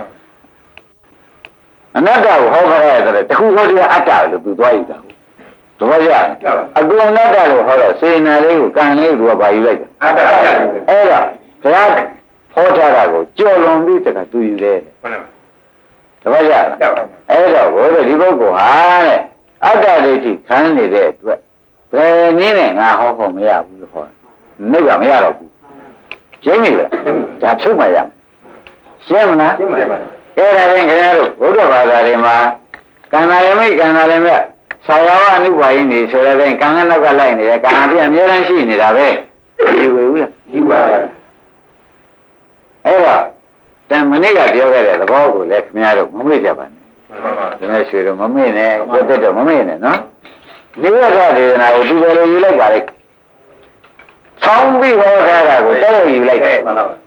အနတ္တကိုဟောခရဲဆိုတဲ့တခုဟောတဲ့အတ္တလို့သူသွားယူတာတပည့်ကြအကုန်အနတ္တလို့ဟောတော့စေနာလေးကိုကံလေးကိုဘာယူလိုက်အတ္တအဲ့ဒါဘုရားဟောထားတာကိုကြော်လွန်ပြီးတကသူယူတယ်တပည့်ကြအဲ့တော့ဘုရားဒီပုဂ္ဂိုလ်ဟာတဲ့အတ္တဒိဋ္ဌိခံနေတဲ့အတွက်ဘယ်နည်းနဲ့ငါဟောဖို့မရဘူးလို့ဟောနှုတ်ကမရတော့ဘူးကျင်းပြီလားဒါချုပ်မှရမယ်ရှင်းမလားရှင်းပါပါအဲ့ဒါရင်ခင်ဗျားတို့ဘုရားဘာသာတွေမှာကံနာရမိကံနာရမြတ်ဆာယဝအနုပါယိနေဆိုတဲ့ကံကနောက်ကလိုက်နေတယ်ကံအပြည့်အများကြီးရှိနေတာပဲဒီဝေဘူးလားဒီပါပါအဲ့တော့တန်မနေ့ကပြောခဲ့တဲ့သဘောကိုလည်းခင်ဗျားတို့မမေ့ကြပါနဲ့ဒီနေ့ရွှေတော့မမေ့နဲ့ကိုယ်တက်တော့မမေ့နဲ့နော်ဒီဝကဒေသနာကိုဒီလိုလိုယူလိုက်ပါလေဆောင်းပြီးဟောထားတာကိုတက်လို့ယူလိုက်တယ်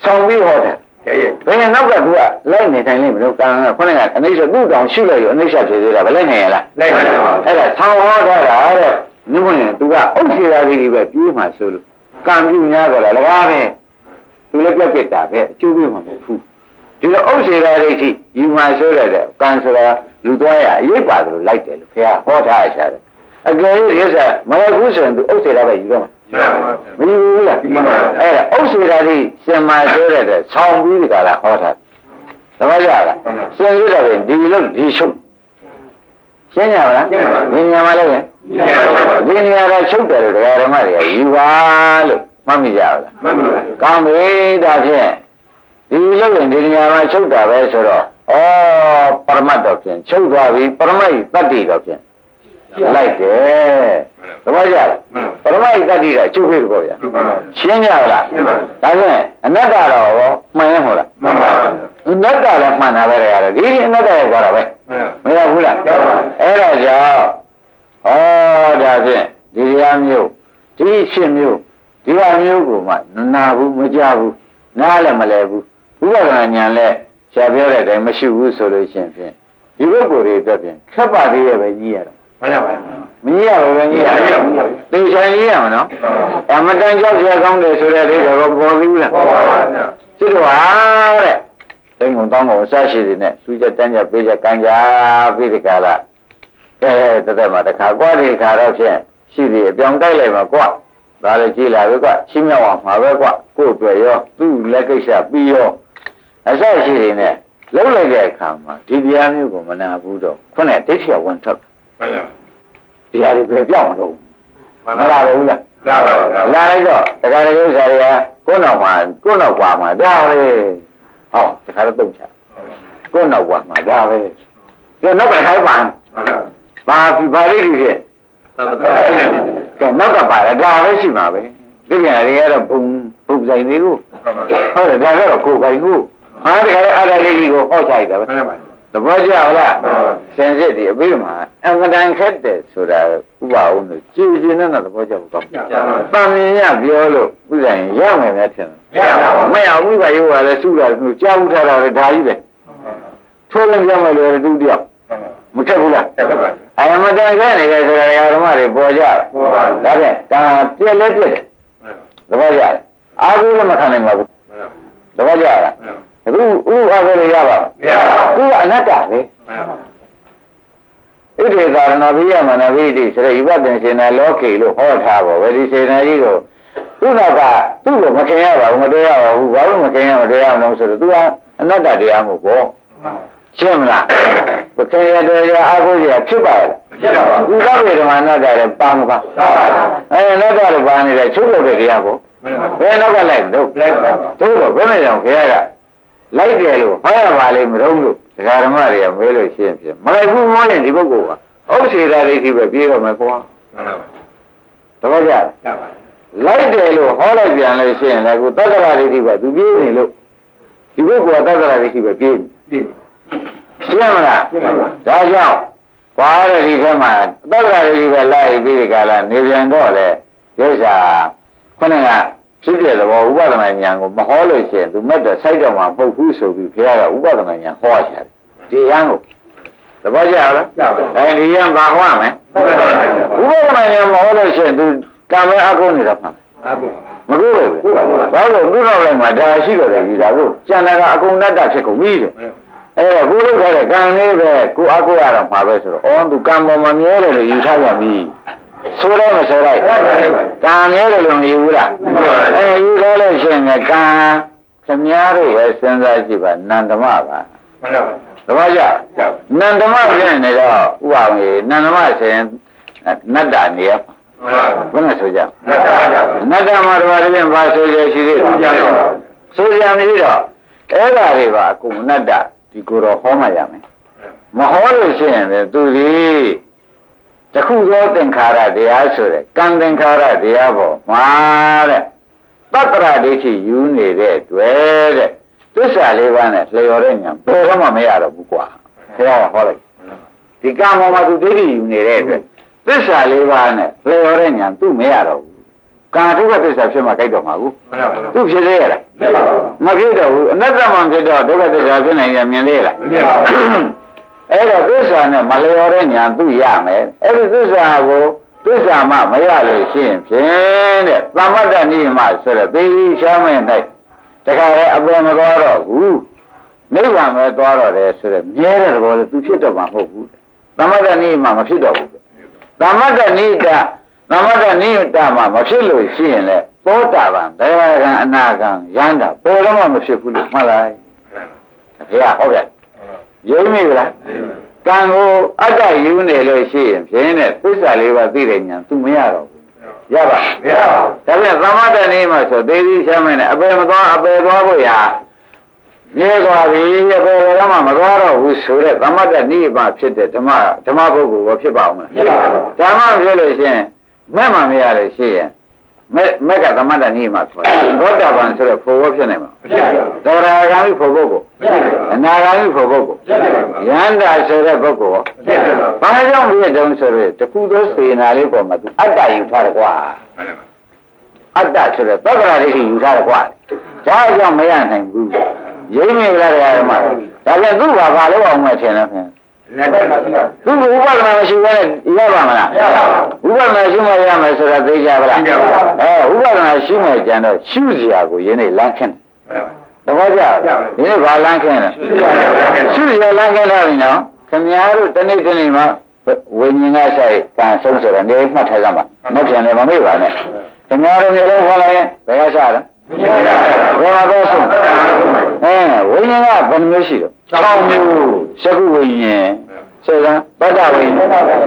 ဆောင်ပြီးဟောတယ်ဘယ်နောက်ကသူကလိုက်နေတိုင်းလေးမလို့ကံကခုနကအနိစ္စသူ့တောင်ရှိလိုက်ရောအနိစ္စဖြစ်သေးတာဗလိုက်နိုင်ရလားလိုက်ပါပါအဲ့ဒါဆောင်းဟောထားတာတဲ့ညမင်းသူကအုပ်စီရာကြီးပဲပြေးမှဆိုလို့ကံပြုများကြလားလကားပဲသူလည်းပြက်ပြက်တာပဲအကျိုးပေးမှာမဟုတ်ဘူးဒီလိုအုပ်စီရာကြီးကြီးယူမှဆိုရတဲ့ကံဆိုတာလူသွားရအရေးပါတယ်လို့လိုက်တယ်လို့ခင်ဗျာဟောထားရတာအကယ်၍ဒီကမဟုတ်ဘူးဆိုရင်သူအုပ်စီရာပဲယူတော့မှာမယူဘူးလားအဲ့ဒါအုပ်စီရာကြီးရှင်မဆိုရတဲ့ဆောင်းပြီးကြလားဟောထားသဘောကျလားရှင်ရတဲ့ဒီလိုဒီချုပ်ရှင်းရမလားဒီညမှာလည်းဒီနေရာကချုပ်တယ်လို့တရားဓမ္မတွေကယူပါလို့မှတ်မိကြလားမှတ်ပါဘူးကောင်းပြီဒါဖြင့်ဒီလိုရင်ဒီနေရာမှာချုပ်တာပဲဆိုတော့ဩပရမတ်တော်ဖြင့်ချုပ်သွားပြီပရမတ်တတ္တိတော်ဖြင့်လိုက်တယ်သဘောကျလားပရမတ်တတ္တိကချုပ်ပြီပေါ့ဗျာရှင်းကြလားဒါဖြင့်အနတ္တတော်ရောမှန်ရမို့လားမှန်ပါဘူးအနတ္တလည်းမှန်တာပဲရတယ်ဒီအနတ္တရဲ့ပြောတာပဲမရဘူးလားအဲ့ဒါကြောင့်ဒါဖြင့်ဒီတရားမျိုးဒီရှင်းမျိုးဒီဟာမျိုးကိုမှနာဘူးမကြဘူးနားလည်းမလဲဘူးဥပဒနာညာလည်းဆရာပြောတဲ့အတိုင်းမရှိဘူးဆိုလို့ရှိရင်ဖြင့်ဒီပုဂ္ဂိုလ်တွေအတွက်ဖြင့်ခက်ပါသေးရဲ့ပဲကြီးရတော့မှန်ပါပါမကြီးရဘူးပဲကြီးရတေချာကြီးရမနော်အမတန်ကြောက်ရကောင်းတယ်ဆိုတဲ့အိဒါကိုပေါ်ပြီးလားပေါ်ပါပါစစ်တော့ဟာတဲ့တိမ်ကုန်တောင်းကုန်အစရှိတွေနဲ့သူချက်တန်းကြပေးချက်ကံကြပြီးဒီကလာတဲ့မှာတခါကွာဒီခါတော့ဖြင့်ရှိသေးအပြောင်းတိုက်လိုက်မှာကွာဒါလည်းကြည်လာပဲကွာရှင်းမြောက်အောင်မှာပဲကွာကိုယ့်အတွက်ရောသူ့လက်ကိစ္စပြီးရောအစရှိတွေနဲ့လုံးလိုက်တဲ့အခါမှာဒီတရားမျိုးကိုမနာဘူးတော့ခုနကဒိဋ္ဌိဝန်ထုတ်မှန်ပါတရားတွေပဲပြောင်းတော့မှန်ပါဘူးလားလာပါဘူးလာလိုက်တော့တခါတည်းဥစ္စာတွေကကိုယ်နောက်ကွာမှာဒါပဲဟောတခါတော့တုံချကိုယ်နောက်ကွာမှာဒါပဲဒီနောက်ကထိုင်ပါဘာလိဒီဖြစ်ကဲနောက်ကပါလားဒါပဲရှိမှာပဲဒီကနေ့ကတော့ပုံဆိုင်သေးဘူးဟုတ်တယ်ဒါကတော့ကိုယ်ပိုင်ကိုဟာတခါအားရလေးကိုဟောချလိုက်တာပဲသဘောကျလားစင်စစ်ဒီအပြီးမှာအမတန်ခက်တယ်ဆိုတာဥပအောင်လို့ကြည်ကျင်တဲ့သဘောကျဘူးကောတန်မြင်ရပြောလို့ဥစ္စာရင်ရမယ်များထင်တယ်မရဘူးကရိုးရတယ်စုတာသူကြားဘူးထားတာလည်းဒါကြီးပဲထိုးလုံးရမယ်လို့တူတယောက်မခက်ဘူးလားအမတန်ခက်နေတယ်ဆိုတာဓမ္မတွေပေါ်ကြဒါဖြင့်ဒါပြက်လဲပြက်တယ်သဘောကျအာဟုလည်းမခံနိုင်ပါဘူးသဘောကျလားအခုဥပ္ပါဒ်ရပါမရဘူးသူကအနတ္တပဲဣတိကာရဏဘိယမနဘိတိဆိုတဲ့ဤဝတ္တန်ရှင်နာလောကေလို့ဟောထားပါဝေဒီစေနာကြီးကိုသူ့နောက်ကသူ့ကိုမခင်ရပါဘူးမတရားပါဘူးဘာလို့မခင်ရမတရားမလို့ဆိုတော့သူကအနတ္တတရားမို့ပေါ့ရှင်းမလားမခင်ရတရားအာဟုရဖြစ်ပါလားဖြစ်ပါဘူးဥပ္ပါဒ်ဓမ္မအနတ္တလည်းပါမပါအနတ္တလည်းပါနေတယ်ချုပ်လို့တဲ့တရားပေါ့ဘယ်နောက်ကလိုက်တော့တို့တော့ဘယ်နဲ့ကြောင့်ခင်ရကလိုက်တယ်လို့ဟောရပါလိမ့်မလို့ဒကာဓမ္မတွေကမဲလို့ရှင်းဖြစ်မလိုက်ဘူးမောရင်ဒီပုဂ္ဂိုလ်ကဥစ္စေတာဒိဋ္ဌိပဲပြေးတော့မယ်ကွာတပည့်ကြလိုက်တယ်လို့ဟောလိုက်ပြန်လို့ရှင်းရင်လည်းကိုသတ္တရာဒိဋ္ဌိပဲသူပြေးနေလို့ဒီပုဂ္ဂိုလ်ကသတ္တရာဒိဋ္ဌိပဲပြေးရှင်းမလားဒါကြောင့်ဘာရဒီထဲမှာသတ္တရာဒိဋ္ဌိပဲလိုက်ပြီးဒီကလာနေပြန်တော့လေဒိဋ္ဌာခုနကဖြစ်တဲ့သဘောဥပဒနာဉာဏ်ကိုမဟောလို့ရှိရင်သူမဲ့တဲ့စိုက်တော်မှာပုတ်ဘူးဆိုပြီးဘုရားကဥပဒနာဉာဏ်ဟောရတယ်ဒီရန်ကိုသဘောကျလားအဲဒီရန်ဘာဟောရမလဲဥပဒနာဉာဏ်မဟောလို့ရှိရင်သူကံမဲအကုန်နေတာမှမဟုတ်ဘူးဘာလို့သူ့နောက်လိုက်မှာဒါရှိတော့တယ်ဒီဒါကိုကျန်တာကအကုန်တတ်တာဖြစ်ကုန်ပြီတဲ့ဘုရားခေါ်တဲ့ကံလေးပဲကိုအကုရတော့မှာပဲဆိုတော့အော်သူကံပေါ်မှာမြဲတယ်လို့ယူထားပြန်ပြီဆိုတော့မဆိုလိုက်ကံမြဲတယ်လို့မယူဘူးလားယူတော့လို့ရှိရင်ကံခမည်းတော်ပဲစဉ်းစားကြည့်ပါနန္ဒမပါမှန်ပါသဘောကျနန္ဒမဖြစ်နေတော့ဥပအောင်ကြီးနန္ဒမဆိုရင်နတ္တနေရဘယ်နဲ့ဆိုကြနတ္တမှာတော့တည်းဘာဆိုရရှိသေးလဲဆိုရမရှိတော့အဲ့ဒါတွေပါအကုန်နတ္တဒီကိုတော့ဟောမှရမယ်မဟောလို့ရှိရင်လည်းသူဒီတခုသောသင်္ခါရတရားဆိုတဲ့ကံသင်္ခါရတရားပေါ်မှာတဲ့သတ္တရာဒိဋ္ဌိယူနေတဲ့တွေ့တဲ့သစ္စာလေးပါးနဲ့လျော်တဲ့ညာဘယ်တော့မှမရတော့ဘူးကွာဘုရားကဟောလိုက်ဒီကံပေါ်မှာသူဒိဋ္ဌိယူနေတဲ့အတွက်သစ္စာလေးပါးနဲ့လျော်တဲ့ညာသူ့မရတော့ဘူးကာဒုက္ခသစ္စာဖြစ်မှကြိုက်တော့မှာကိုသူဖြစ်သေးရလားမဖြစ်တော့ဘူးအနတ္တမှဖြစ်တော့ဒုက္ခသစ္စာဖြစ်နိုင်ရမြင်သေးလားအဲ့တော့သစ္စာနဲ့မလျော်တဲ့ညာသူရမယ်အဲ့ဒီသစ္စာကိုသစ္စာမှမရလို့ရှိရင်ဖြင့်တဲ့သမ္မတ္တနိမဆိုတဲ့သေဒီရှားမဲ့၌တခါလေအပယ်မသွားတော့ဘူးနိဗ္ဗာန်ပဲသွားတော့တယ်ဆိုတဲ့မြဲတဲ့ဘောလေသူဖြစ်တော့မှာမဟုတ်ဘူးသမ္မတ္တနိမမဖြစ်တော့ဘူးသမ္မတ္တနိတသမ္မတ္တနိတမှာမဖြစ်လို့ရှိရင်လေသောတာပန်ဘယ်ကံအနာကံရမ်းတာပေါ်တော့မှမဖြစ်ဘူးလို့မှတ်လိုက်ဘုရားဟုတ်ကဲ့ယုံမိလားကံကိုအတ္တယူနေလို့ရှိရင်ဖြင့်တဲ့သစ္စာလေးပါးသိတဲ့ဉာဏ် तू မရတော့ဘူးရပါမရပါဘူးဒါပြန်သမတ္တနေမှာဆိုသေသည်ရှားမယ်နဲ့အပယ်မသွားအပယ်သွားဖို့ရာမြေသွားပြီအပယ်လည်းမသွားတော့ဘူးဆိုတဲ့သမတ္တနိဗ္ဗာန်ဖြစ်တဲ့ဓမ္မပုဂ္ဂိုလ်ကိုဖြစ်ပါအောင်မလားဖြစ်ပါဘူးဓမ္မဖြစ်လို့ရှိရင်မဲ့မှမရလို့ရှိရင်မက်ကသမတ္တနိဗ္ဗာန်ဆိုသောတာပန်ဆိုတဲ့ဖို့ဖြစ်နိုင်မှာမဖြစ်ပါဘူးသောတာဂ ामि ဖို့ပုဂ္ဂိုလ်အနာဂ ामि ဖို့ပုဂ္ဂိုလ်ယန္တာဆိုတဲ့ပုဂ္ဂိုလ်ဘာကြောင့်ဖြစ်တုံးဆိုတော့တခုသောစေနာလေးပေါ်မှာသူအတ္တယူထားတယ်ကွာအတ္တဆိုတဲ့သက္ကရာဒိဋ္ဌိယူထားတယ်ကွာဒါကြောင့်မရနိုင်ဘူးရင်းမိလာတယ်ဓမ္မဒါပြန်သူ့ဘာလို့အောင်မဲ့ထင်လဲခင်သူ့ဥပဒနာမရှိဘဲရပါမလားဥပဒနာရှိမှရမယ်ဆိုတာသိကြပါလားဥပဒနာရှိမှကျန်တော့ရှုစရာကိုယနေ့လမ်းခင်းသဘောကျဒီနေ့ဘာလမ်းခင်းလဲရှုစရာလမ်းခင်းတော့ပြီနော်ခင်ဗျားတို့တနေ့မှာဝိညာဉ်ကဆိုင်ကံဆုံးဆိုတော့နေမှတ်ထားကြပါမပြန်လည်းမမေ့ပါနဲ့ခင်ဗျားတို့နေလို့ခေါ်လိုက်ရင်ဘယ်ကစားလဲဘယ်မှာတော့ဆုံးဝိညာဉ်ကဘယ်နှမျိုးရှိတော့6မျိုးသကုဝိညာဉ်စေကပတ္တဝိညာဉ်ဘာဝဝ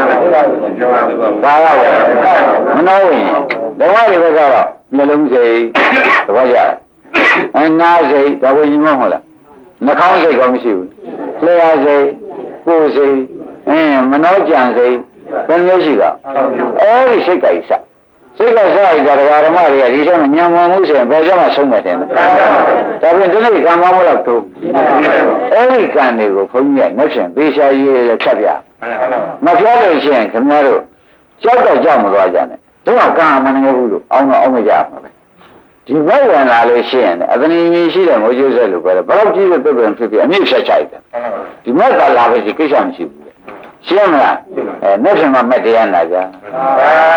မနောဝိညာဉ်ဓမ္မတွေဘက်ကတော့နှလုံးစိတ်သဘောကျအနာစိတ်ဒါဝိညာဉ်မဟုတ်လားနှာခေါင်းစိတ်ကောမရှိဘူးလျှာစိတ်ကိုယ်စိတ်မနောကြံစိတ်ဘယ်မျိုးရှိကအဲဒီစိတ်ကြိုက်စစိတ်ကစားရတာဓမ္မတွေကဒီချက်မှာညံဝင်မှုဆိုရင်ဘယ်ချက်မှဆုံးမတင်ဘူးဒါပြင်ဒီနေ့ကံမမို့လို့တို့အဲဒီကံတွေကိုဘုန်းကြီးကနှက်ဖြင့်သေချာရေးဖြတ်ပြမဖြတ်လို့ရှိရင်ခင်ဗျားတို့ကြောက်တော့ကြောက်မသွားကြနဲ့တို့ကကံမနေဘူးလို့အောင်းတော့အောင်းမကြပါပဲဒီဘက်ဝင်လာလို့ရှိရင်အသနီကြီးရှိတဲ့မိုးကျိုးဆက်လို့ပဲဘယ်တော့ကြည့်လို့ပြည့်ဖြစ်အမြင့်ဖြတ်ချိုက်တယ်ဒီမဲ့ကလာပဲဒီကိစ္စမရှိဘူးရှင်းမလားနှက်ဖြင့်မှမတရားနာကြ